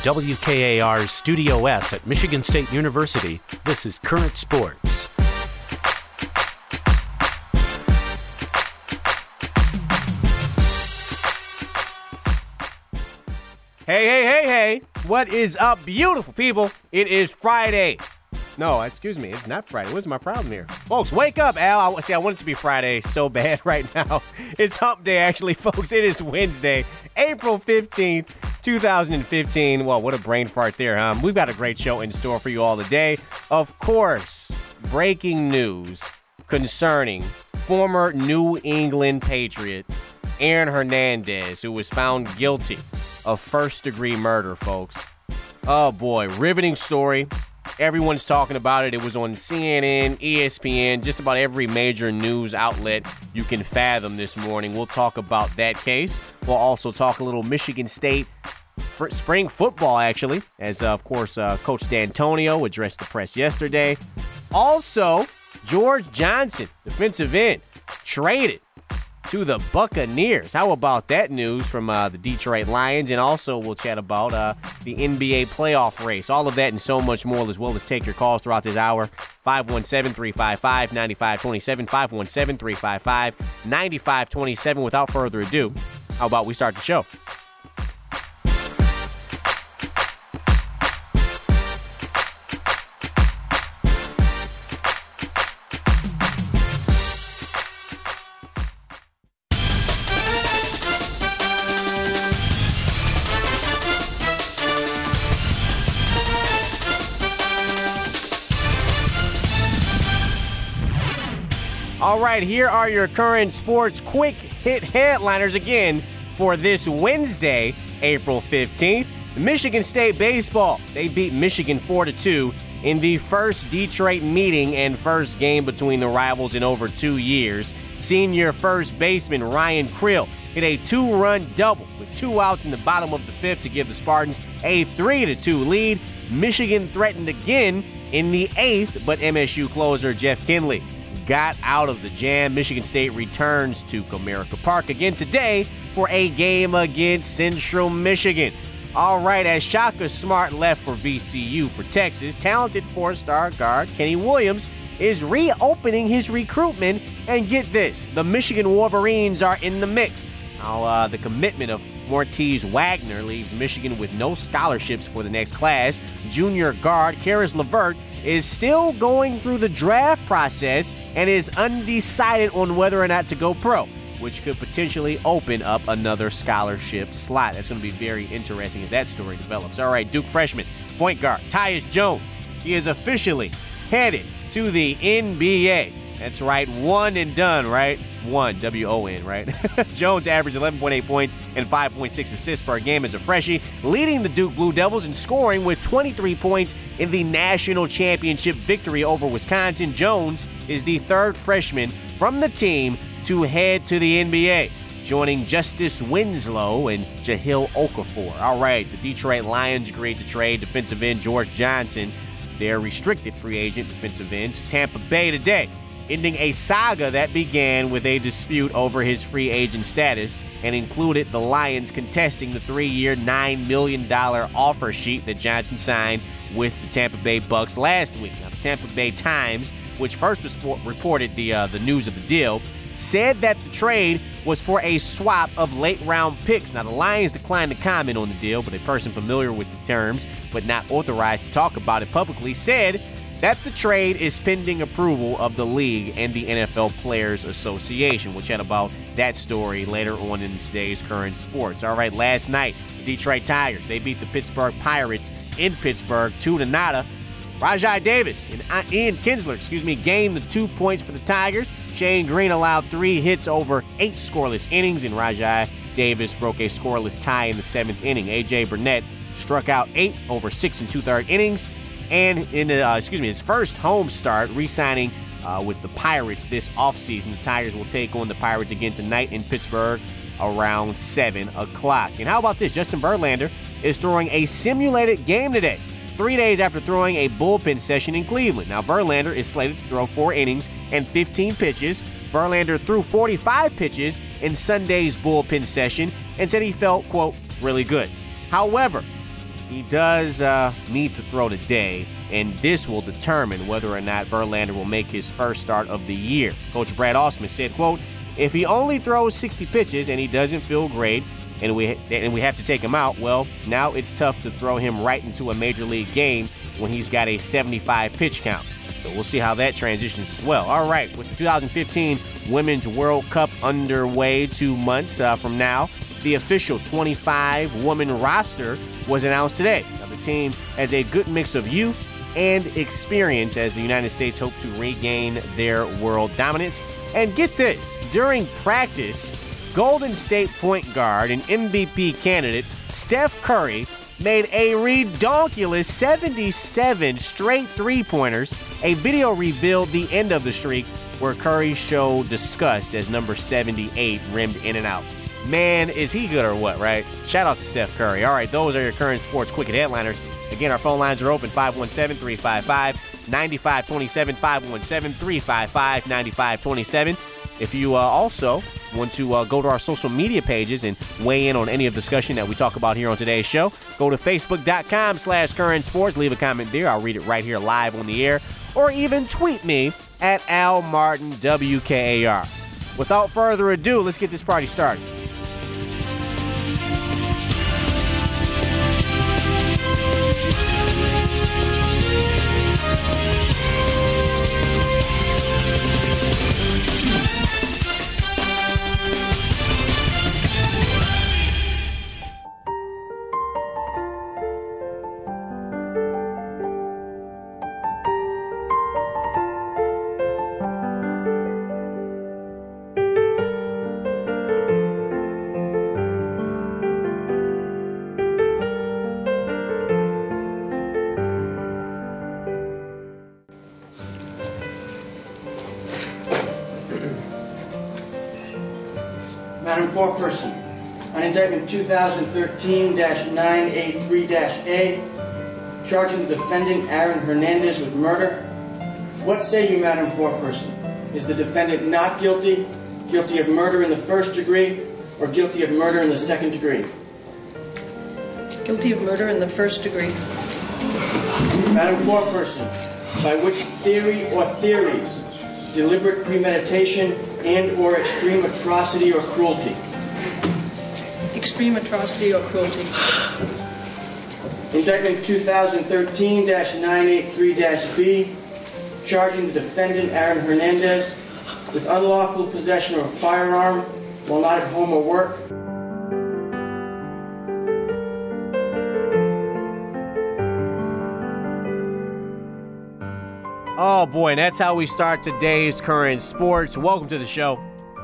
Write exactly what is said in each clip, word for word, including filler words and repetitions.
W K A R's Studio S at Michigan State University, this is Current Sports. Hey, hey, hey, hey. What is up, beautiful people? It is Friday. No, excuse me. It's not Friday. What's my problem here? Folks, wake up, Al. I, see, I want it to be Friday so bad right now. It's hump day, actually, folks. It is Wednesday, April fifteenth, twenty fifteen. Well, what a brain fart there, huh? We've got a great show in store for you all today. Of course, breaking news concerning former New England Patriot Aaron Hernandez, who was found guilty of first-degree murder, folks. Oh, boy. Riveting story. Everyone's talking about it. It was on C N N, E S P N, just about every major news outlet you can fathom this morning. We'll talk about that case. We'll also talk a little Michigan State spring football, actually, as, uh, of course, uh, Coach D'Antonio addressed the press yesterday. Also, George Johnson, defensive end, traded to the Buccaneers. How about that news from uh, the Detroit Lions? And also we'll chat about uh, the N B A playoff race. All of that and so much more, as well as take your calls throughout this hour. five one seven, three five five, nine five two seven, five one seven, three five five, nine five two seven. Without further ado, how about we start the show? All right, here are your current sports quick hit headliners again for this Wednesday, April fifteenth. Michigan State baseball, they beat Michigan four to two in the first Detroit meeting and first game between the rivals in over two years. Senior first baseman Ryan Krill hit a two-run double with two outs in the bottom of the fifth to give the Spartans a three to two lead. Michigan threatened again in the eighth, but M S U closer Jeff Kinley got out of the jam. Michigan State returns to Comerica Park again today for a game against Central Michigan. All right, as Shaka Smart left for V C U for Texas, talented four-star guard Kenny Williams is reopening his recruitment. And get this, the Michigan Wolverines are in the mix. Now, uh, the commitment of Mortiz Wagner leaves Michigan with no scholarships for the next class. Junior guard Karis LeVert is still going through the draft process and is undecided on whether or not to go pro, which could potentially open up another scholarship slot. That's going to be very interesting as that story develops. All right, Duke freshman point guard Tyus Jones. He is officially headed to the N B A. That's right, one and done, right? One, W O N, right? Jones averaged eleven point eight points and five point six assists per game as a freshie, leading the Duke Blue Devils in scoring with twenty-three points in the national championship victory over Wisconsin. Jones is the third freshman from the team to head to the N B A, joining Justice Winslow and Jahil Okafor. All right, the Detroit Lions agreed to trade defensive end George Johnson, their restricted free agent defensive end, to Tampa Bay today, ending a saga that began with a dispute over his free agent status and included the Lions contesting the three-year, nine million dollars offer sheet that Johnson signed with the Tampa Bay Bucks last week. Now, the Tampa Bay Times, which first reported the uh, the news of the deal, said that the trade was for a swap of late-round picks. Now, the Lions declined to comment on the deal, but a person familiar with the terms but not authorized to talk about it publicly said that the trade is pending approval of the league and the N F L Players Association. We'll chat about that story later on in today's current sports. All right, last night, the Detroit Tigers, they beat the Pittsburgh Pirates in Pittsburgh two to nada. Rajai Davis and Ian Kinsler, excuse me, gained the two points for the Tigers. Shane Green allowed three hits over eight scoreless innings, and Rajai Davis broke a scoreless tie in the seventh inning. A J Burnett struck out eight over six and two-thirds innings. And in the, uh, excuse me, his first home start, re-signing uh, with the Pirates this offseason. The Tigers will take on the Pirates again tonight in Pittsburgh around seven o'clock. And how about this? Justin Verlander is throwing a simulated game today, three days after throwing a bullpen session in Cleveland. Now, Verlander is slated to throw four innings and fifteen pitches. Verlander threw forty-five pitches in Sunday's bullpen session and said he felt, quote, really good. However, he does uh, need to throw today, and this will determine whether or not Verlander will make his first start of the year. Coach Brad Ausmus said, quote, "If he only throws sixty pitches and he doesn't feel great and we and we have to take him out, well, now it's tough to throw him right into a major league game when he's got a seventy-five pitch count." So we'll see how that transitions as well. All right, with the two thousand fifteen Women's World Cup underway two months uh, from now, the official twenty-five woman roster was announced today. Now, the team has a good mix of youth and experience as the United States hope to regain their world dominance. And get this, during practice, Golden State point guard and M V P candidate Steph Curry made a redonkulous seventy-seven straight three-pointers. A video revealed the end of the streak where Curry showed disgust as number seventy-eight rimmed in and out. Man, is he good or what, right? Shout out to Steph Curry. All right, those are your current sports quick hit headliners. Again, our phone lines are open, five one seven, three five five, nine five two seven, five one seven, three five five, nine five two seven. If you uh, also want to uh, go to our social media pages and weigh in on any of the discussion that we talk about here on today's show, go to facebook.com slash current sports. Leave a comment there. I'll read it right here live on the air. Or even tweet me at Al Martin W K A R. Without further ado, let's get this party started. Madam Foreperson, on indictment two thousand thirteen dash nine eighty-three dash A, charging the defendant Aaron Hernandez with murder. What say you, Madam Foreperson? Is the defendant not guilty, guilty of murder in the first degree, or guilty of murder in the second degree? Guilty of murder in the first degree. Madam Foreperson, by which theory or theories, deliberate premeditation and or extreme atrocity or cruelty? Extreme atrocity or cruelty. Indictment two thousand thirteen dash nine eighty-three dash B, charging the defendant Aaron Hernandez with unlawful possession of a firearm while not at home or work. Oh boy, and that's how we start today's current sports. Welcome to the show.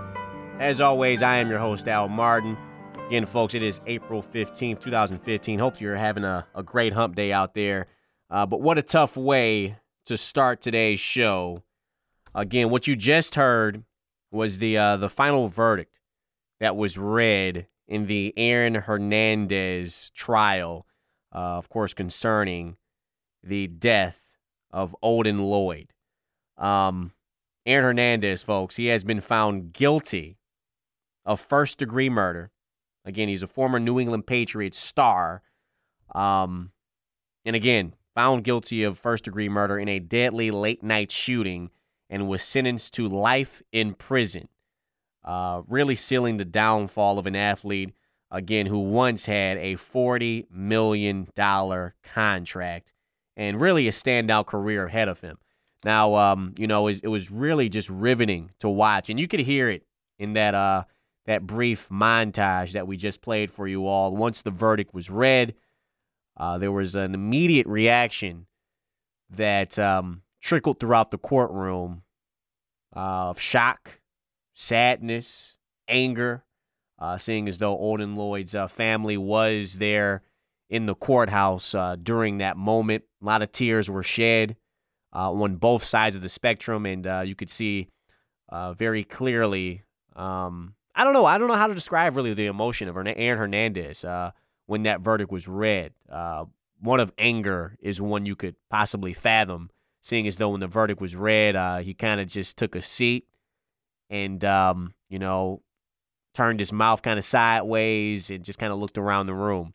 As always, I am your host, Al Martin. Again, folks, it is April fifteenth, twenty fifteen. Hope you're having a, a great hump day out there. Uh, but what a tough way to start today's show. Again, what you just heard was the uh, the final verdict that was read in the Aaron Hernandez trial, uh, of course, concerning the death of Odin Lloyd. Um, Aaron Hernandez, folks, he has been found guilty of first-degree murder. Again, he's a former New England Patriots star. Um, and again, found guilty of first-degree murder in a deadly late-night shooting and was sentenced to life in prison, uh, really sealing the downfall of an athlete, again, who once had a forty million dollars contract and really a standout career ahead of him. Now, um, you know, it, it was really just riveting to watch, and you could hear it in that uh, that brief montage that we just played for you all. Once the verdict was read, uh, there was an immediate reaction that um, trickled throughout the courtroom uh, of shock, sadness, anger, uh, seeing as though Odin Lloyd's uh, family was there in the courthouse uh, during that moment. A lot of tears were shed uh, on both sides of the spectrum, and uh, you could see uh, very clearly. Um, I don't know. I don't know how to describe really the emotion of Aaron Hernandez uh, when that verdict was read. Uh, one of anger is one you could possibly fathom, seeing as though when the verdict was read, uh, he kind of just took a seat and um, you know turned his mouth kind of sideways and just kind of looked around the room.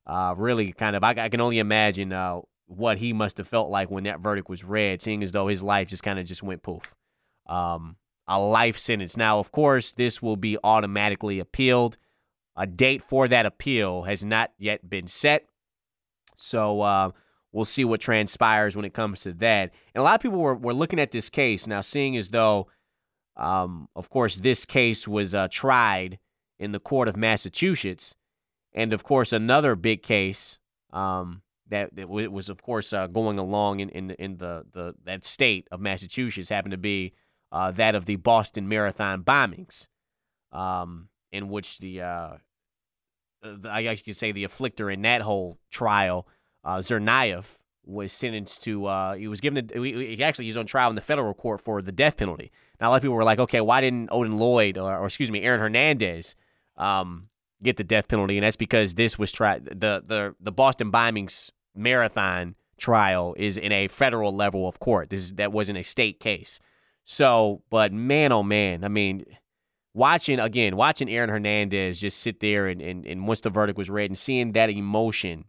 uh, really kind of, I, I can only imagine uh, what he must have felt like when that verdict was read, seeing as though his life just kind of just went poof. Um, a life sentence. Now, of course, this will be automatically appealed. A date for that appeal has not yet been set. So uh, we'll see what transpires when it comes to that. And a lot of people were, were looking at this case now, seeing as though, um, of course, this case was uh, tried in the court of Massachusetts. And, of course, another big case um, that, that was, of course, uh, going along in, in, in the, the that state of Massachusetts happened to be uh, that of the Boston Marathon bombings, um, in which the, uh, the, I guess you could say the afflictor in that whole trial, uh, Tsarnaev, was sentenced to, uh, he was given, a, he actually he was on trial in the federal court for the death penalty. Now, a lot of people were like, okay, why didn't Odin Lloyd, or, or excuse me, Aaron Hernandez, um, get the death penalty? And that's because this was tried, the, the, the Boston bombings marathon trial is in a federal level of court. This is, that wasn't a state case. So, but man, oh man, I mean, watching, again, watching Aaron Hernandez just sit there and, and, and once the verdict was read and seeing that emotion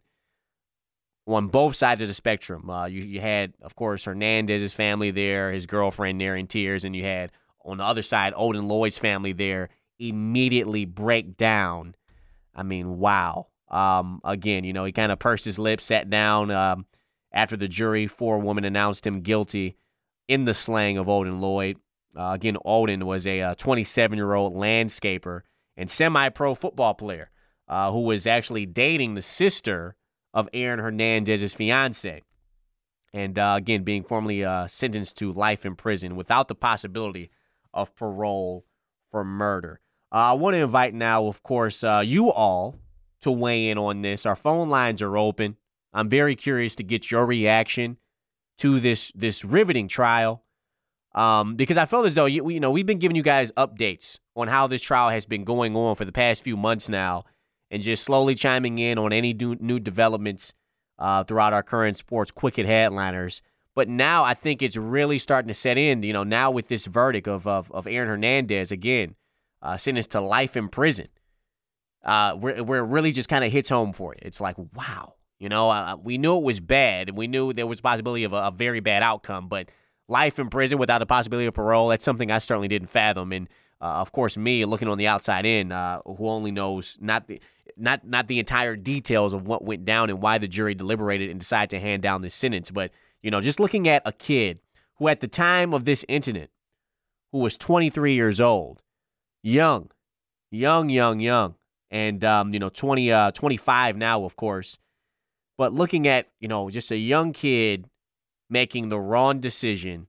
on both sides of the spectrum. Uh, you, you had, of course, Hernandez's family there, his girlfriend there in tears, and you had, on the other side, Odin Lloyd's family there immediately break down. I mean, wow. Um, again, you know, he kind of pursed his lips, sat down um, after the jury, four women announced him guilty in the slaying of Odin Lloyd. Uh, again, Odin was a twenty-seven-year-old landscaper and semi-pro football player uh, who was actually dating the sister of Aaron Hernandez's fiance. And, uh, again, being formally uh, sentenced to life in prison without the possibility of parole for murder. Uh, I want to invite now, of course, uh, you all to weigh in on this. Our phone lines are open. I'm very curious to get your reaction to this this riveting trial, um, because I feel as though you, you know we've been giving you guys updates on how this trial has been going on for the past few months now, and just slowly chiming in on any new, new developments uh, throughout our current sports quick hit headliners. But now I think it's really starting to set in. You know, now with this verdict of of, of Aaron Hernandez again, uh, sentenced to life in prison, uh, where where it really just kind of hits home for you. It's like, wow. You know, uh, we knew it was bad, and we knew there was a possibility of a, a very bad outcome, but life in prison without the possibility of parole, that's something I certainly didn't fathom. And, uh, of course, me, looking on the outside in, uh, who only knows not the, not, not the entire details of what went down and why the jury deliberated and decided to hand down this sentence, but, you know, just looking at a kid who at the time of this incident, who was twenty-three years old, young, young, young, young, and, um, you know, twenty, uh, twenty-five now, of course. But looking at, you know, just a young kid making the wrong decision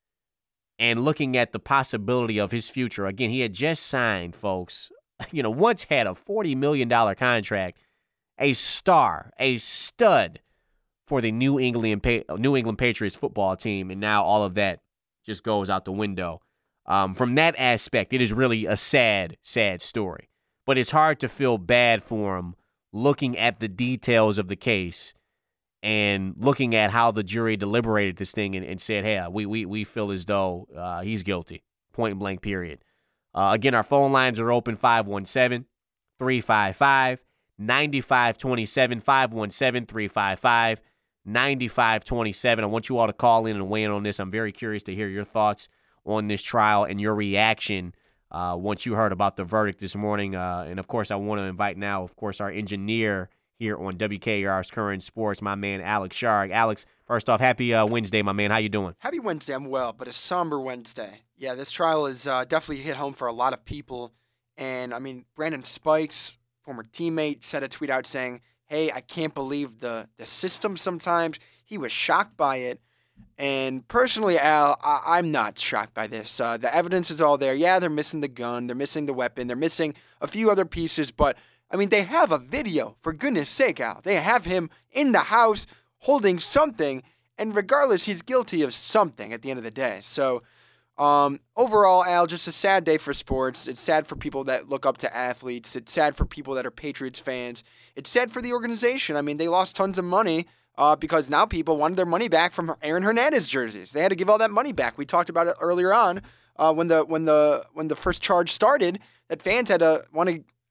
and looking at the possibility of his future. Again, he had just signed, folks, you know, once had a forty million dollars contract, a star, a stud for the New England New England Patriots football team, and now all of that just goes out the window. Um, from that aspect, it is really a sad, sad story. But it's hard to feel bad for him looking at the details of the case and looking at how the jury deliberated this thing and, and said, hey, we we we feel as though uh, he's guilty, point blank, period. Uh, again, our phone lines are open, five one seven, three five five, nine five two seven, five one seven, three five five, nine five two seven. I want you all to call in and weigh in on this. I'm very curious to hear your thoughts on this trial and your reaction Uh, once you heard about the verdict this morning. Uh, and, of course, I want to invite now, of course, our engineer here on W K R R's Current Sports, my man Alex Sharg. Alex, first off, happy uh, Wednesday, my man. How you doing? Happy Wednesday. I'm well, but a somber Wednesday. Yeah, this trial is uh, definitely hit home for a lot of people. And, I mean, Brandon Spikes, former teammate, sent a tweet out saying, hey, I can't believe the, the system sometimes. He was shocked by it. And personally, Al, I- I'm not shocked by this. Uh, the evidence is all there. Yeah, they're missing the gun. They're missing the weapon. They're missing a few other pieces. But, I mean, they have a video, for goodness sake, Al. They have him in the house holding something. And regardless, he's guilty of something at the end of the day. So, um, overall, Al, just a sad day for sports. It's sad for people that look up to athletes. It's sad for people that are Patriots fans. It's sad for the organization. I mean, they lost tons of money. Uh, because now people wanted their money back from Aaron Hernandez jerseys. They had to give all that money back. We talked about it earlier on uh, when the when the when the first charge started. That fans had to want to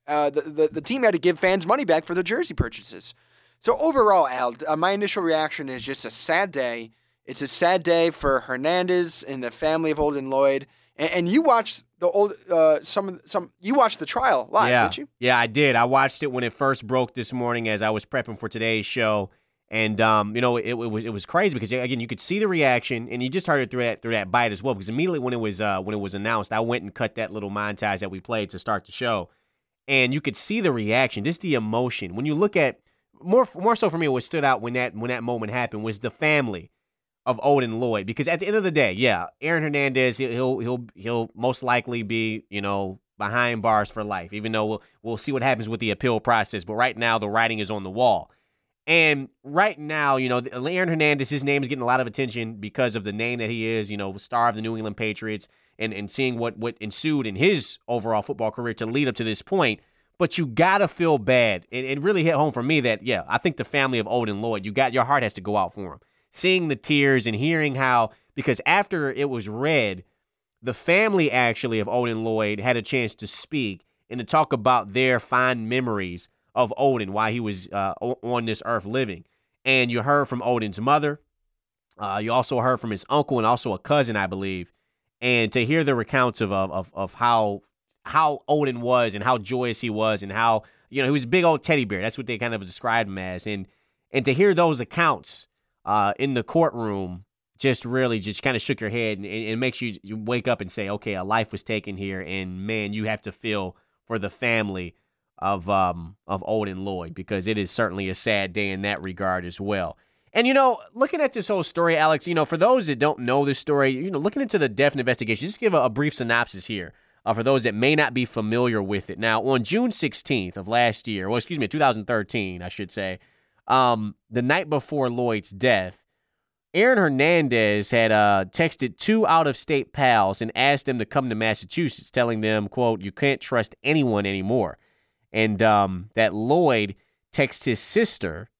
uh, the, the the team had to give fans money back for their jersey purchases. So overall, Al, uh, my initial reaction is just a sad day. It's a sad day for Hernandez and the family of Olden Lloyd. And, and you watched the old uh, some some you watched the trial live, yeah. didn't you? Yeah, I did. I watched it when it first broke this morning as I was prepping for today's show. And um, you know, it, it was it was crazy because again, you could see the reaction, and you just heard it through that through that bite as well. Because immediately when it was uh, when it was announced, I went and cut that little montage that we played to start the show, and you could see the reaction, just the emotion. When you look at more more so for me, what stood out when that when that moment happened was the family of Olden Lloyd. Because at the end of the day, yeah, Aaron Hernandez, he'll he'll he'll most likely be, you know, behind bars for life. Even though we'll we'll see what happens with the appeal process, but right now the writing is on the wall. And right now, you know, Aaron Hernandez, his name is getting a lot of attention because of the name that he is, you know, star of the New England Patriots, and, and seeing what, what ensued in his overall football career to lead up to this point. But you got to feel bad. It, it really hit home for me that, yeah, I think the family of Olden Lloyd, you got your heart has to go out for him. Seeing the tears and hearing how, because after it was read, the family actually of Olden Lloyd had a chance to speak and to talk about their fond memories of Olden while he was uh, on this earth living. And you heard from Olden's mother. Uh, you also heard from his uncle and also a cousin, I believe. And to hear the recounts of of of how how Olden was and how joyous he was and how, you know, he was a big old teddy bear. That's what they kind of described him as. And and to hear those accounts uh, in the courtroom just really just kind of shook your head, and it makes you, you wake up and say, okay, a life was taken here, and man, you have to feel for the family of um of Olden Lloyd, because it is certainly a sad day in that regard as well. And, you know, looking at this whole story, Alex, you know, for those that don't know this story, you know, looking into the death investigation, just give a, a brief synopsis here uh, for those that may not be familiar with it. Now, on June sixteenth of last year, well, excuse me, two thousand thirteen, I should say, um, the night before Lloyd's death, Aaron Hernandez had uh, texted two out-of-state pals and asked them to come to Massachusetts, telling them, quote, "You can't trust anyone anymore." And um, that Lloyd texted his sister,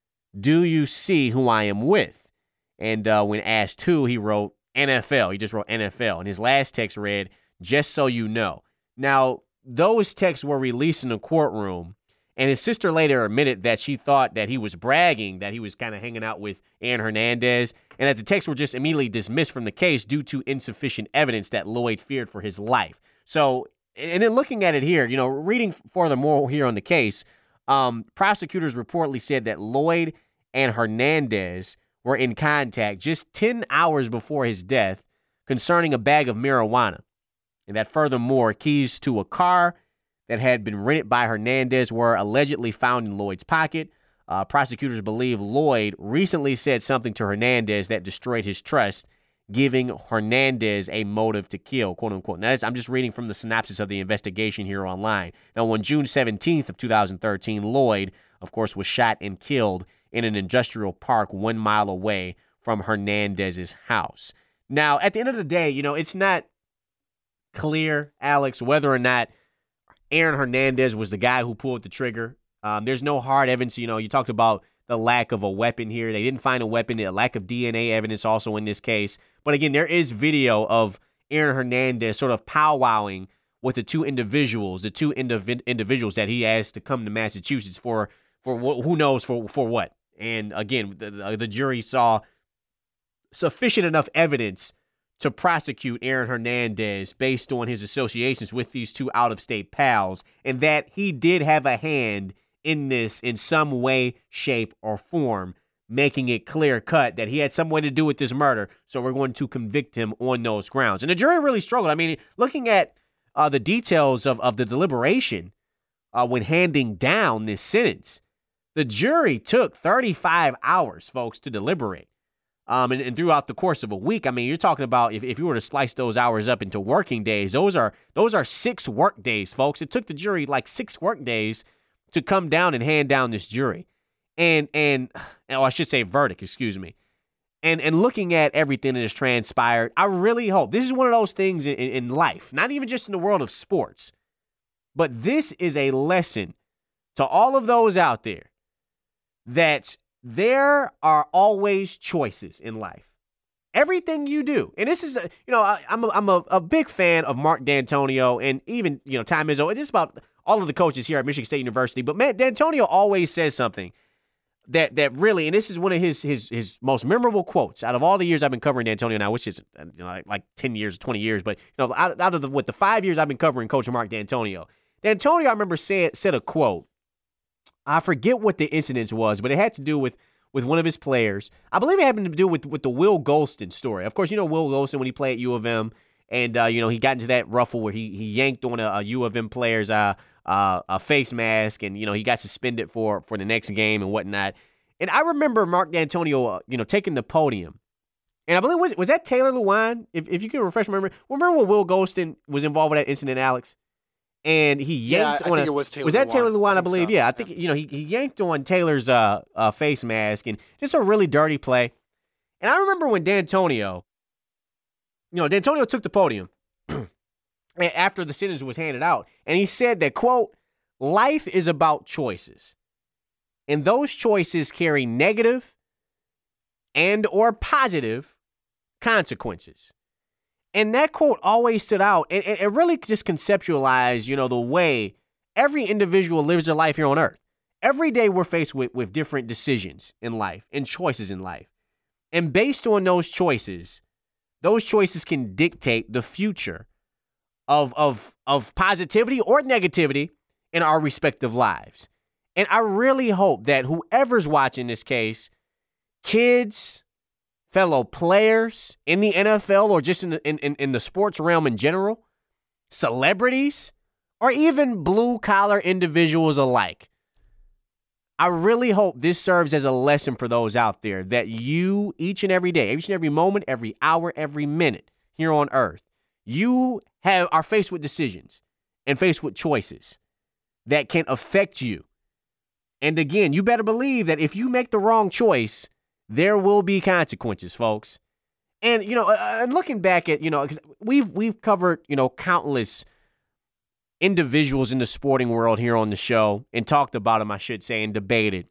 "Do you see who I am with?" And uh, when asked who, he wrote N F L. He just wrote N F L. And his last text read, "Just so you know." Now, those texts were released in the courtroom, and his sister later admitted that she thought that he was bragging, that he was kind of hanging out with Aaron Hernandez, and that the texts were just immediately dismissed from the case due to insufficient evidence that Lloyd feared for his life. So, and then looking at it here, you know, reading furthermore here on the case, um, prosecutors reportedly said that Lloyd and Hernandez were in contact just ten hours before his death concerning a bag of marijuana, and that furthermore, keys to a car that had been rented by Hernandez were allegedly found in Lloyd's pocket. Uh, prosecutors believe Lloyd recently said something to Hernandez that destroyed his trust, giving Hernandez a motive to kill, quote unquote. Now, I'm just reading from the synopsis of the investigation here online. Now, on June seventeenth of two thousand thirteen, Lloyd, of course, was shot and killed in an industrial park one mile away from Hernandez's house. Now, at the end of the day, you know, it's not clear, Alex, whether or not Aaron Hernandez was the guy who pulled the trigger. Um, there's no hard evidence. You know, you talked about the lack of a weapon here. They didn't find a weapon, a lack of D N A evidence also in this case. But again, there is video of Aaron Hernandez sort of powwowing with the two individuals, the two indiv- individuals that he asked to come to Massachusetts for, for wh- who knows for, for what. And again, the, the, the jury saw sufficient enough evidence to prosecute Aaron Hernandez based on his associations with these two out-of-state pals, and that he did have a hand in this in some way, shape, or form, making it clear-cut that he had some way to do with this murder, so we're going to convict him on those grounds. And the jury really struggled. I mean, looking at uh, the details of, of the deliberation uh, when handing down this sentence, the jury took thirty-five hours, folks, to deliberate. Um, and, and throughout the course of a week, I mean, you're talking about if, if you were to slice those hours up into working days, those are those are six work days, folks. It took the jury like six work days to come down and hand down this jury. And, and oh, I should say verdict, excuse me. And and looking at everything that has transpired, I really hope, this is one of those things in, in life, not even just in the world of sports, but this is a lesson to all of those out there that there are always choices in life. Everything you do, and this is, you know, I, I'm a, I'm a, a big fan of Mark D'Antonio and even, you know, Tom Izzo. It's just about all of the coaches here at Michigan State University. But Matt D'Antonio always says something that that really, and this is one of his his his most memorable quotes out of all the years I've been covering D'Antonio now, which is you know, like, like ten years, twenty years. But you know, out, out of the what the five years I've been covering Coach Mark D'Antonio, D'Antonio, I remember said said a quote. I forget what the incident was, but it had to do with with one of his players. I believe it had to do with with the Will Golston story. Of course, you know Will Golston when he played at U of M, and uh, you know he got into that ruffle where he he yanked on a, a U of M player's uh, uh, a face mask, and you know he got suspended for for the next game and whatnot. And I remember Mark D'Antonio, uh, you know, taking the podium, and I believe was was that Taylor Lewan? If if you can refresh my memory, remember when Will Golston was involved with that incident, Alex? And he yanked yeah, I on think a, it was Taylor was that Lewan. Taylor Lewan, I, I believe. so. Yeah, I think, you know, he, he yanked on Taylor's uh, uh, face mask, and just a really dirty play. And I remember when D'Antonio, you know, D'Antonio took the podium after the sentence was handed out, and he said that, quote, life is about choices, and those choices carry negative and or positive consequences. And that quote always stood out, and it really just conceptualized, you know, the way every individual lives their life here on earth. Every day we're faced with, with different decisions in life and choices in life. And based on those choices, those choices can dictate the future of, of, of positivity or negativity in our respective lives. And I really hope that whoever's watching this case, kids, fellow players in the N F L or just in the, in, in, in the sports realm in general, celebrities, or even blue-collar individuals alike. I really hope this serves as a lesson for those out there that you, each and every day, each and every moment, every hour, every minute here on earth, you have are faced with decisions and faced with choices that can affect you. And again, you better believe that if you make the wrong choice, there will be consequences, folks. And, you know, uh, and looking back at, you know, because we've, we've covered, you know, countless individuals in the sporting world here on the show and talked about them, I should say, and debated.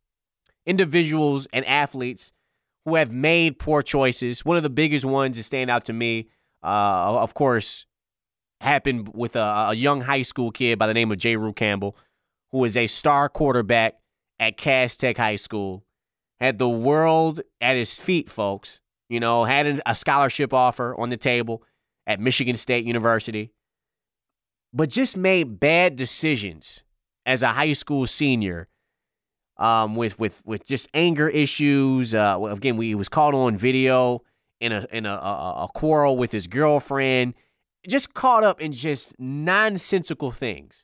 Individuals and athletes who have made poor choices. One of the biggest ones that stand out to me, uh, of course, happened with a, a young high school kid by the name of J. Rue Campbell, who is a star quarterback at Cass Tech High School. Had the world at his feet, folks. You know, had a scholarship offer on the table at Michigan State University, but just made bad decisions as a high school senior um, with with with just anger issues. Uh, again, we, he was caught on video in a in a, a, a quarrel with his girlfriend, just caught up in just nonsensical things.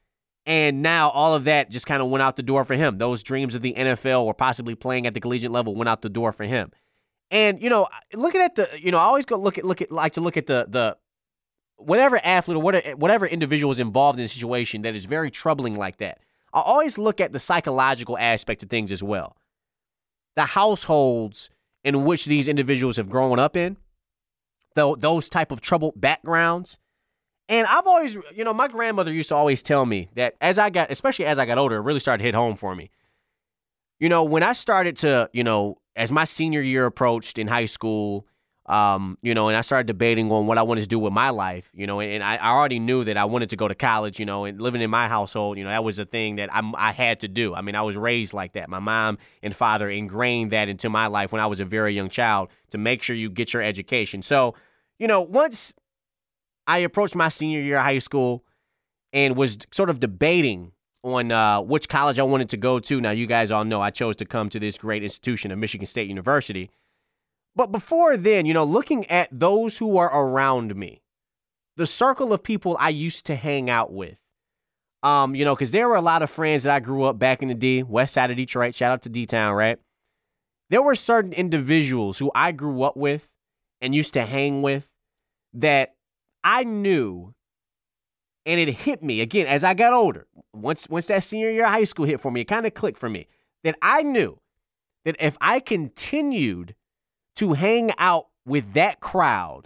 And now all of that just kind of went out the door for him. Those dreams of the N F L or possibly playing at the collegiate level went out the door for him. And, you know, looking at the, you know, I always go look at, look at, like to look at the, the, whatever athlete or whatever, whatever individual is involved in a situation that is very troubling like that. I always look at the psychological aspect of things as well. The households in which these individuals have grown up in, the, those type of troubled backgrounds. And I've always, you know, my grandmother used to always tell me that as I got, especially as I got older, it really started to hit home for me. You know, when I started to, you know, as my senior year approached in high school, um, you know, and I started debating on what I wanted to do with my life, you know, and I, I already knew that I wanted to go to college, you know, and living in my household, you know, that was a thing that I, I had to do. I mean, I was raised like that. My mom and father ingrained that into my life when I was a very young child to make sure you get your education. So, you know, once I approached my senior year of high school and was sort of debating on uh, which college I wanted to go to. Now, you guys all know I chose to come to this great institution of Michigan State University. But before then, you know, looking at those who are around me, the circle of people I used to hang out with, um, you know, because there were a lot of friends that I grew up back in the D, west side of Detroit. Shout out to D-Town, right? There were certain individuals who I grew up with and used to hang with that I knew, and it hit me, again, as I got older. Once once that senior year of high school hit for me, it kind of clicked for me, that I knew that if I continued to hang out with that crowd,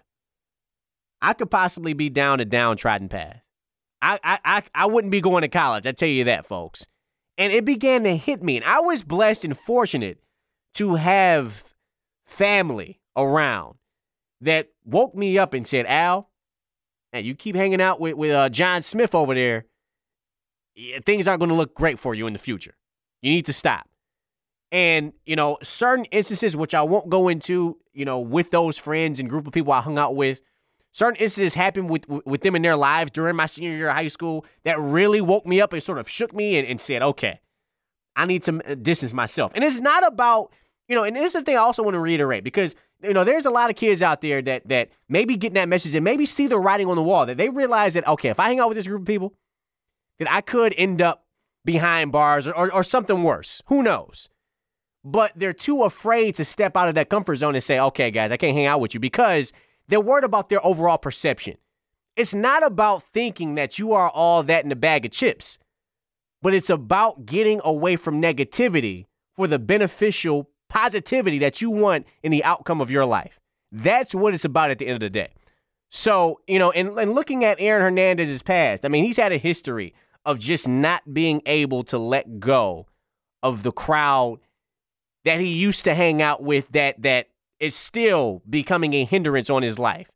I could possibly be down a downtrodden path. I, I, I, I wouldn't be going to college, I tell you that, folks. And it began to hit me, and I was blessed and fortunate to have family around that woke me up and said, Al, and you keep hanging out with, with uh, John Smith over there, things aren't going to look great for you in the future. You need to stop. And, you know, certain instances, which I won't go into, you know, with those friends and group of people I hung out with, certain instances happened with with them in their lives during my senior year of high school that really woke me up and sort of shook me and, and said, okay, I need to distance myself. And it's not about, you know, and this is the thing I also want to reiterate, because, you know, there's a lot of kids out there that that maybe getting that message and maybe see the writing on the wall, that they realize that, okay, if I hang out with this group of people, that I could end up behind bars or, or, or something worse. Who knows? But they're too afraid to step out of that comfort zone and say, okay, guys, I can't hang out with you, because they're worried about their overall perception. It's not about thinking that you are all that in a bag of chips, but it's about getting away from negativity for the beneficial positivity that you want in the outcome of your life. That's what it's about at the end of the day. So, you know, and, and looking at Aaron Hernandez's past, I mean, he's had a history of just not being able to let go of the crowd that he used to hang out with that that is still becoming a hindrance on his life.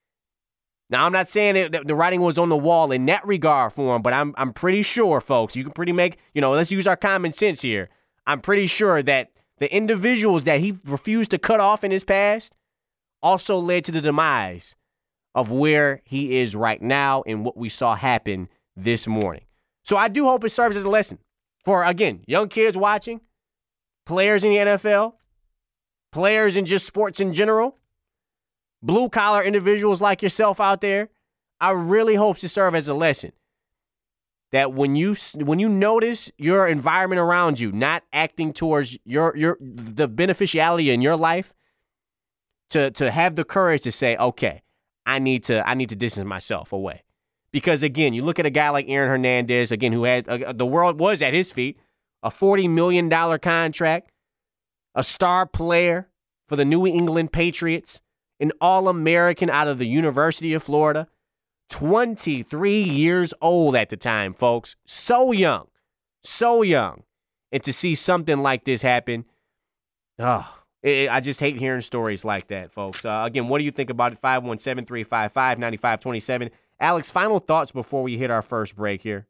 Now, I'm not saying that the writing was on the wall in that regard for him, but I'm I'm pretty sure, folks, you can pretty make, you know, let's use our common sense here. I'm pretty sure that the individuals that he refused to cut off in his past also led to the demise of where he is right now and what we saw happen this morning. So I do hope it serves as a lesson for, again, young kids watching, players in the N F L, players in just sports in general, blue-collar individuals like yourself out there. I really hope to serve as a lesson that when you when you notice your environment around you not acting towards your your the beneficiality in your life, to to have the courage to say, okay, I need to I need to distance myself away. Because, again, you look at a guy like Aaron Hernandez, again, who had uh, the world was at his feet, a forty million dollars contract, a star player for the New England Patriots, an All-American out of the University of Florida, twenty-three years old at the time, folks. So young, so young. And to see something like this happen, oh, it, I just hate hearing stories like that, folks. Uh, again, what do you think about it? five one seven, three five five, nine five two seven. Alex, final thoughts before we hit our first break here.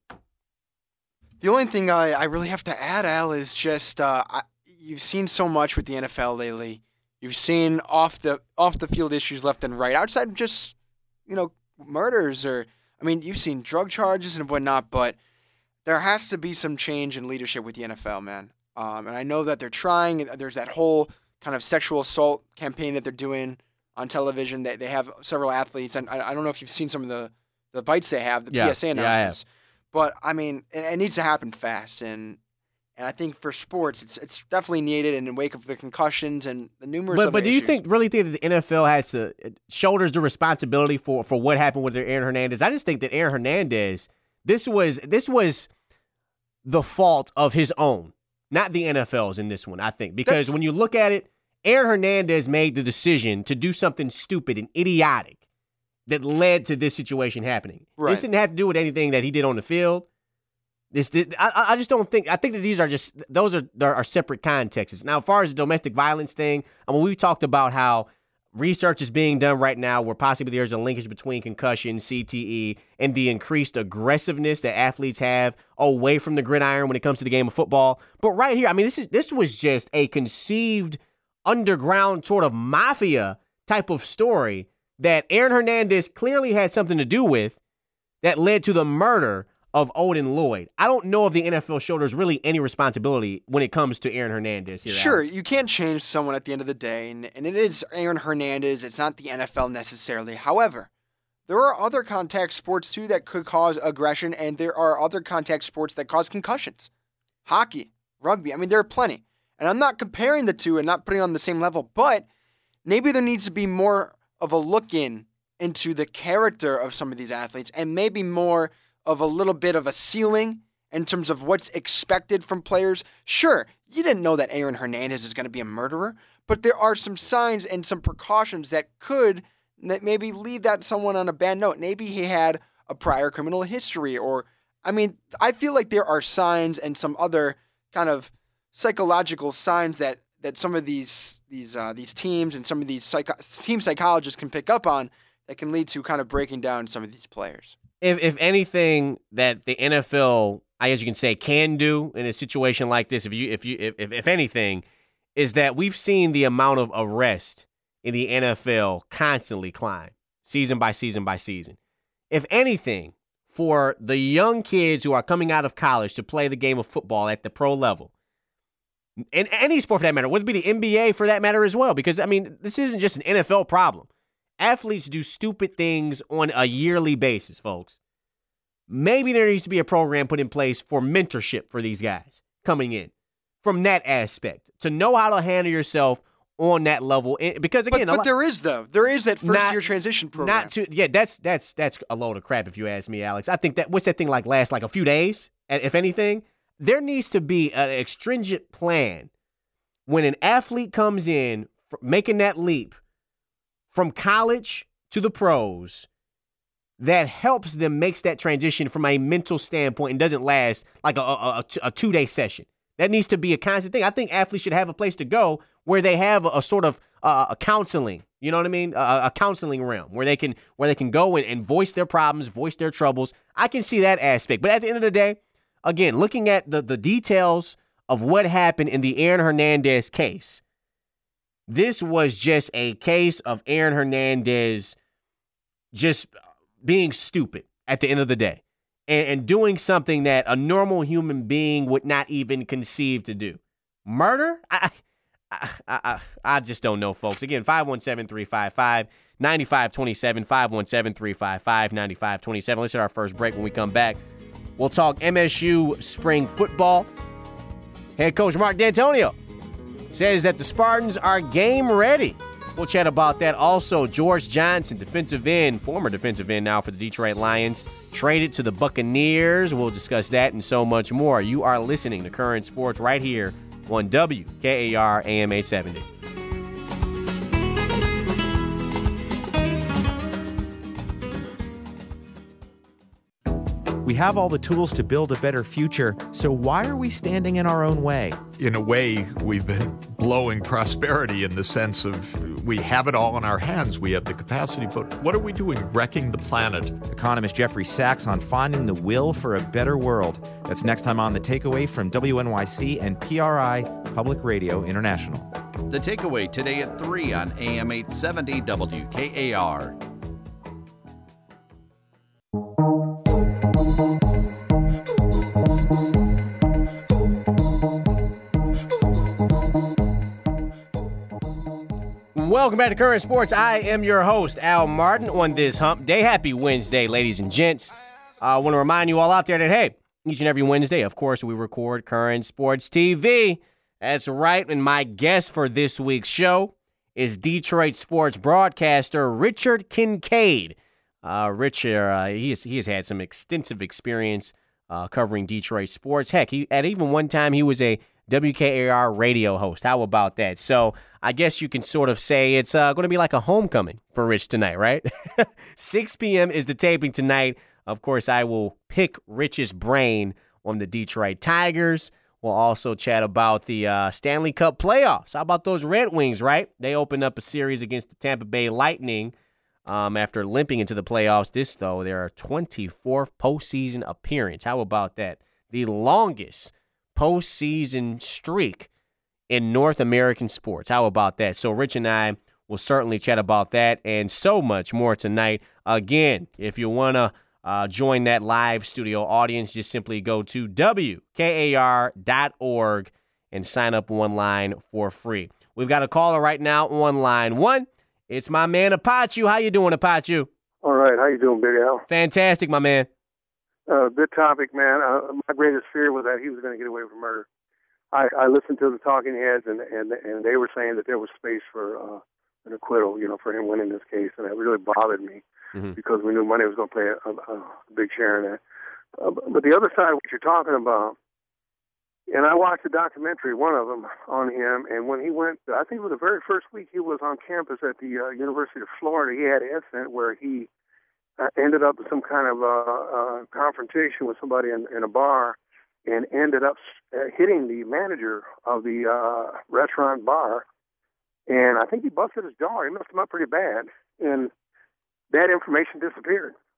The only thing I, I really have to add, Al, is just uh, I, you've seen so much with the N F L lately. You've seen off the off the field issues left and right, outside of just, you know, murders or, I mean, you've seen drug charges and whatnot, but there has to be some change in leadership with the N F L, man. Um, and I know that they're trying. There's that whole kind of sexual assault campaign that they're doing on television. They, they have several athletes, and I, I don't know if you've seen some of the, the bites they have, the yeah, P S A announcements. Yeah, but, I mean, it, it needs to happen fast, and and I think for sports, it's it's definitely needed in the wake of the concussions and the numerous But other but do you issues. think really think that the N F L has to shoulders the responsibility for, for what happened with Aaron Hernandez? I just think that Aaron Hernandez, this was this was the fault of his own, not the N F L's in this one, I think. Because That's, when you look at it, Aaron Hernandez made the decision to do something stupid and idiotic that led to this situation happening. Right. This didn't have to do with anything that he did on the field. This did, I, I just don't think, I think that these are just, those are, are, are separate contexts. Now, as far as the domestic violence thing, I mean, we've talked about how research is being done right now where possibly there's a linkage between concussion, C T E, and the increased aggressiveness that athletes have away from the gridiron when it comes to the game of football. But right here, I mean, this is this was just a conceived underground sort of mafia type of story that Aaron Hernandez clearly had something to do with that led to the murder of Odin Lloyd. I don't know if the N F L shoulders really any responsibility when it comes to Aaron Hernandez here. Sure, Alex. you can't change someone at the end of the day, and, and it is Aaron Hernandez. It's not the N F L necessarily. However, there are other contact sports, too, that could cause aggression, and there are other contact sports that cause concussions. Hockey, rugby, I mean, there are plenty. And I'm not comparing the two and not putting on the same level, but maybe there needs to be more of a look in into the character of some of these athletes, and maybe more of a little bit of a ceiling in terms of what's expected from players. Sure, you didn't know that Aaron Hernandez is going to be a murderer, but there are some signs and some precautions that could maybe leave that someone on a bad note. Maybe he had a prior criminal history, or, I mean, I feel like there are signs and some other kind of psychological signs that, that some of these these uh, these teams and some of these psycho- team psychologists can pick up on that can lead to kind of breaking down some of these players. If if anything that the N F L I guess you can say, can do in a situation like this, if you, if you, if, if anything, is that we've seen the amount of arrest in the N F L constantly climb, season by season by season. If anything, for the young kids who are coming out of college to play the game of football at the pro level, in any sport for that matter, whether it be the N B A for that matter as well, because, I mean, this isn't just an N F L problem. Athletes do stupid things on a yearly basis, folks. Maybe there needs to be a program put in place for mentorship for these guys coming in from that aspect, to know how to handle yourself on that level. Because, again, but, but lot, there is, though. There is that first-year not, transition program. Not to, yeah, that's that's that's a load of crap, if you ask me, Alex. I think that, what's that thing like, last like a few days, if anything? There needs to be an stringent plan when an athlete comes in, making that leap from college to the pros, that helps them, makes that transition from a mental standpoint and doesn't last like a, a, a two-day session. That needs to be a constant thing. I think athletes should have a place to go where they have a, a sort of uh, a counseling, you know what I mean? A, a counseling realm where they can where they can go and, and voice their problems, voice their troubles. I can see that aspect. But at the end of the day, again, looking at the, the details of what happened in the Aaron Hernandez case, this was just a case of Aaron Hernandez just being stupid at the end of the day and, and doing something that a normal human being would not even conceive to do. Murder? I, I, I, I just don't know, folks. Again, five one seven, three five five, nine five two seven, five one seven, three five five, nine five two seven. Let's hit our first break. When we come back, we'll talk M S U spring football. Head coach Mark D'Antonio says that the Spartans are game ready. We'll chat about that. Also, George Johnson, defensive end, former defensive end now for the Detroit Lions, traded to the Buccaneers. We'll discuss that and so much more. You are listening to Current Sports right here on W K A R A M eight seventy. We have all the tools to build a better future, so why are we standing in our own way? In a way, we've been blowing prosperity in the sense of we have it all in our hands. We have the capacity, but what are we doing wrecking the planet? Economist Jeffrey Sachs on finding the will for a better world. That's next time on The Takeaway from W N Y C and P R I, Public Radio International. The Takeaway today at three on A M eight seventy W K A R. Welcome back to Current Sports. I am your host, Al Martin, on this hump day. Happy Wednesday, ladies and gents. I uh, want to remind you all out there that, hey, each and every Wednesday, of course, we record Current Sports T V. That's right, and my guest for this week's show is Detroit sports broadcaster Richard Kincaid. Uh, Richard, uh, he, has, he has had some extensive experience uh, covering Detroit sports. Heck, he, at even one time, he was a W K A R radio host. How about that? So I guess you can sort of say it's uh, going to be like a homecoming for Rich tonight, right? six p.m. is the taping tonight. Of course, I will pick Rich's brain on the Detroit Tigers. We'll also chat about the uh, Stanley Cup playoffs. How about those Red Wings, right? They opened up a series against the Tampa Bay Lightning um, after limping into the playoffs. This, though, their twenty-fourth postseason appearance. How about that? The longest postseason streak in North American sports. How about that? So Rich and I will certainly chat about that and so much more tonight. Again, if you want to uh, join that live studio audience, just simply go to W K A R dot org and sign up online for free. We've got a caller right now on line one. It's my man Apache. How you doing, Apache? All right. How you doing, Big Al? Fantastic, my man. Uh, good topic, man. Uh, my greatest fear was that he was going to get away with murder. I, I listened to the talking heads, and, and and they were saying that there was space for uh, an acquittal, you know, for him winning this case, and that really bothered me mm-hmm. because we knew money was going to play a, a, a big share in that. Uh, but the other side of what you're talking about, and I watched a documentary, one of them, on him, and when he went, I think it was the very first week he was on campus at the uh, University of Florida, he had an incident where he Uh, ended up with some kind of uh, uh, confrontation with somebody in, in a bar and ended up uh, hitting the manager of the uh, restaurant bar. And I think he busted his jaw. He messed him up pretty bad. And that information disappeared.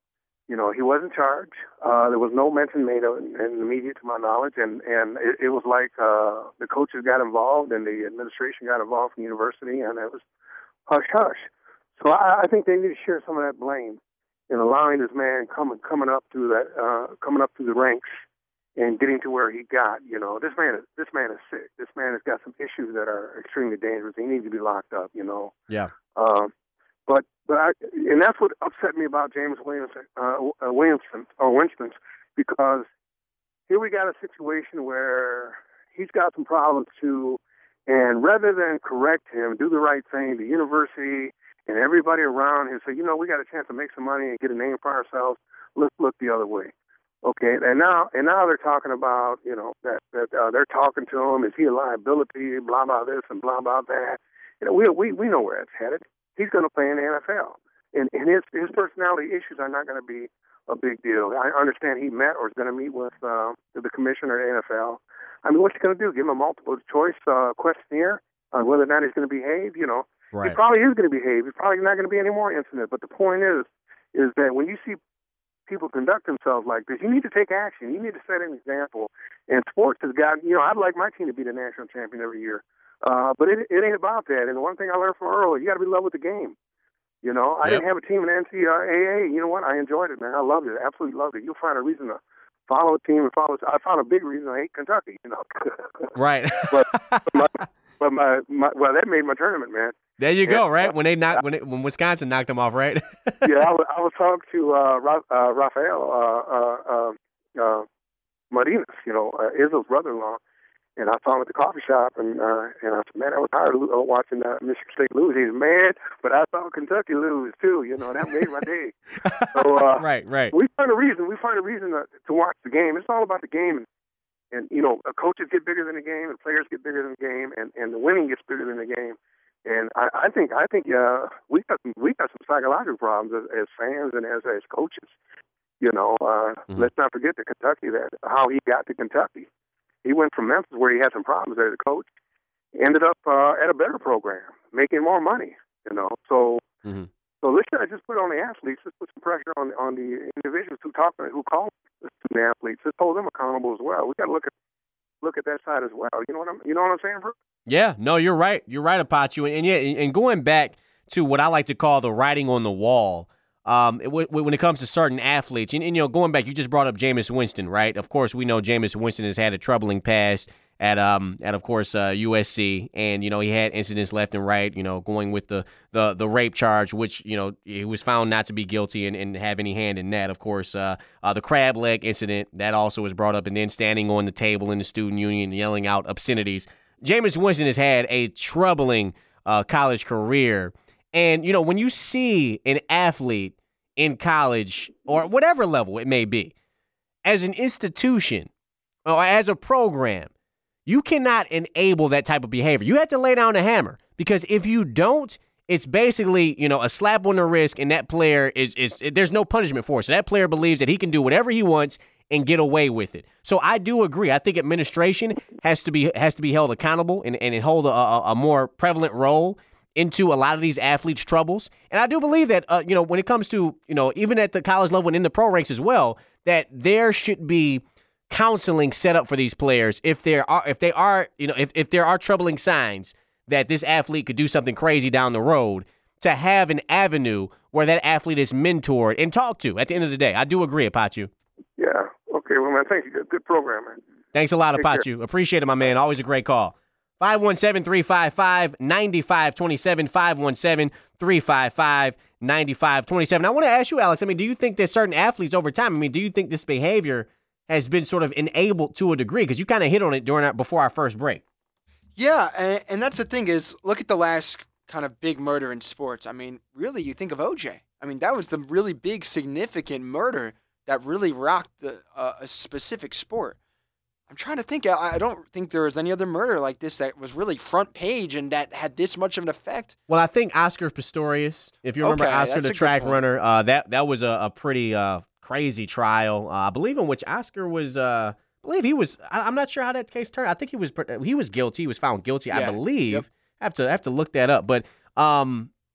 You know, he wasn't charged. Uh, there was no mention made of it in the media, to my knowledge, and and it, it was like uh, the coaches got involved and the administration got involved from the university, and it was hush hush. So I, I think they need to share some of that blame in allowing this man coming coming up through that uh, coming up through the ranks and getting to where he got. You know, this man is this man is sick. This man has got some issues that are extremely dangerous. He needs to be locked up. You know. Yeah. Um, But but I, and that's what upset me about James Williamson, uh, Williamson or Winston, because here we got a situation where he's got some problems too, and rather than correct him, do the right thing, the university and everybody around him say, you know, we got a chance to make some money and get a name for ourselves. Let's look the other way. Okay, and now and now they're talking about, you know, that that uh, they're talking to him. Is he a liability? Blah blah this and blah blah that. You know, we we we know where it's headed. He's going to play in the N F L, and, and his his personality issues are not going to be a big deal. I understand he met or is going to meet with uh, the commissioner of the N F L. I mean, what's he going to do? Give him a multiple choice uh, questionnaire on whether or not he's going to behave? You know, right. He probably is going to behave. He's probably not going to be any more incident. But the point is, is that when you see people conduct themselves like this, you need to take action. You need to set an example. And sports has got, you know, I'd like my team to be the national champion every year. Uh, but it, it ain't about that. And one thing I learned from Earl, you got to be in love with the game. You know, I yep. didn't have a team in N C double A. You know what? I enjoyed it, man. I loved it. Absolutely loved it. You'll find a reason to follow a team and follow. I found a big reason I hate Kentucky. You know, right? but but, my, but my, my well, that made my tournament, man. There you and, go. Right when they knocked when it, when Wisconsin knocked them off, right? yeah, I was, I was talking to uh, Ra- uh, Rafael uh, uh, uh, uh, Marinas, you know, uh, Izzo's brother-in-law. And I saw him at the coffee shop, and uh, and I said, man, I was tired of lo- watching uh, Michigan State lose. He said, man, but I saw Kentucky lose too. You know, that made my day. So uh, right, right. We find a reason. We find a reason to, to watch the game. It's all about the game, and, and you know, coaches get bigger than the game, and players get bigger than the game, and, and the winning gets bigger than the game. And I, I think I think uh, we got some, we got some psychological problems as, as fans and as as coaches. You know, uh, mm-hmm. let's not forget that Kentucky, that how he got to Kentucky. He went from Memphis, where he had some problems as a coach, ended up uh, at a better program, making more money. You know, so mm-hmm. so let's not just put it on the athletes. Let's put some pressure on on the individuals who talk, who call the athletes. Let's hold them accountable as well. We got to look at look at that side as well. You know what I'm you know what I'm saying, bro? Yeah, no, you're right. You're right, Apache. And, and yeah, and going back to what I like to call the writing on the wall. Um, it, when it comes to certain athletes, and, and, you know, going back, you just brought up Jameis Winston, right? Of course, we know Jameis Winston has had a troubling past at, um, at of course, uh, U S C, and you know he had incidents left and right. You know, going with the the, the rape charge, which you know he was found not to be guilty and, and have any hand in that. Of course, uh, uh, the crab leg incident that also was brought up, and then standing on the table in the student union yelling out obscenities. Jameis Winston has had a troubling uh, college career. And, you know, when you see an athlete in college or whatever level it may be, as an institution or as a program, you cannot enable that type of behavior. You have to lay down the hammer, because if you don't, it's basically, you know, a slap on the wrist, and that player is, is there's no punishment for it. So that player believes that he can do whatever he wants and get away with it. So I do agree. I think administration has to be has to be held accountable and, and hold a, a, a more prevalent role into a lot of these athletes' troubles. And I do believe that, uh, you know, when it comes to, you know, even at the college level and in the pro ranks as well, that there should be counseling set up for these players if there are, if they are, you know, if, if there are troubling signs that this athlete could do something crazy down the road, to have an avenue where that athlete is mentored and talked to at the end of the day. I do agree, Apache. Yeah. Okay, well, man, thank you. Good, good program, man. Thanks a lot, Take Apache. care. Appreciate it, my man. Always a great call. five one seven, three five five, nine five two seven, five one seven, three five five, nine five two seven. I want to ask you, Alex, I mean, do you think that certain athletes over time, I mean, do you think this behavior has been sort of enabled to a degree? Because you kind of hit on it during our, before our first break. Yeah, and, and that's the thing is, look at the last kind of big murder in sports. I mean, really, you think of O J. I mean, that was the really big, significant murder that really rocked the, uh, a specific sport. I'm trying to think. I, I don't think there was any other murder like this that was really front page and that had this much of an effect. Well, I think Oscar Pistorius, if you remember Okay, Oscar, that's the a track good point. runner, uh, that that was a, a pretty uh, crazy trial. Uh, I believe in which Oscar was. Uh, I believe he was. I, I'm not sure how that case turned. I think he was. He was guilty. He was found guilty. I Yeah, believe. yep. I have to I have to look that up. But um,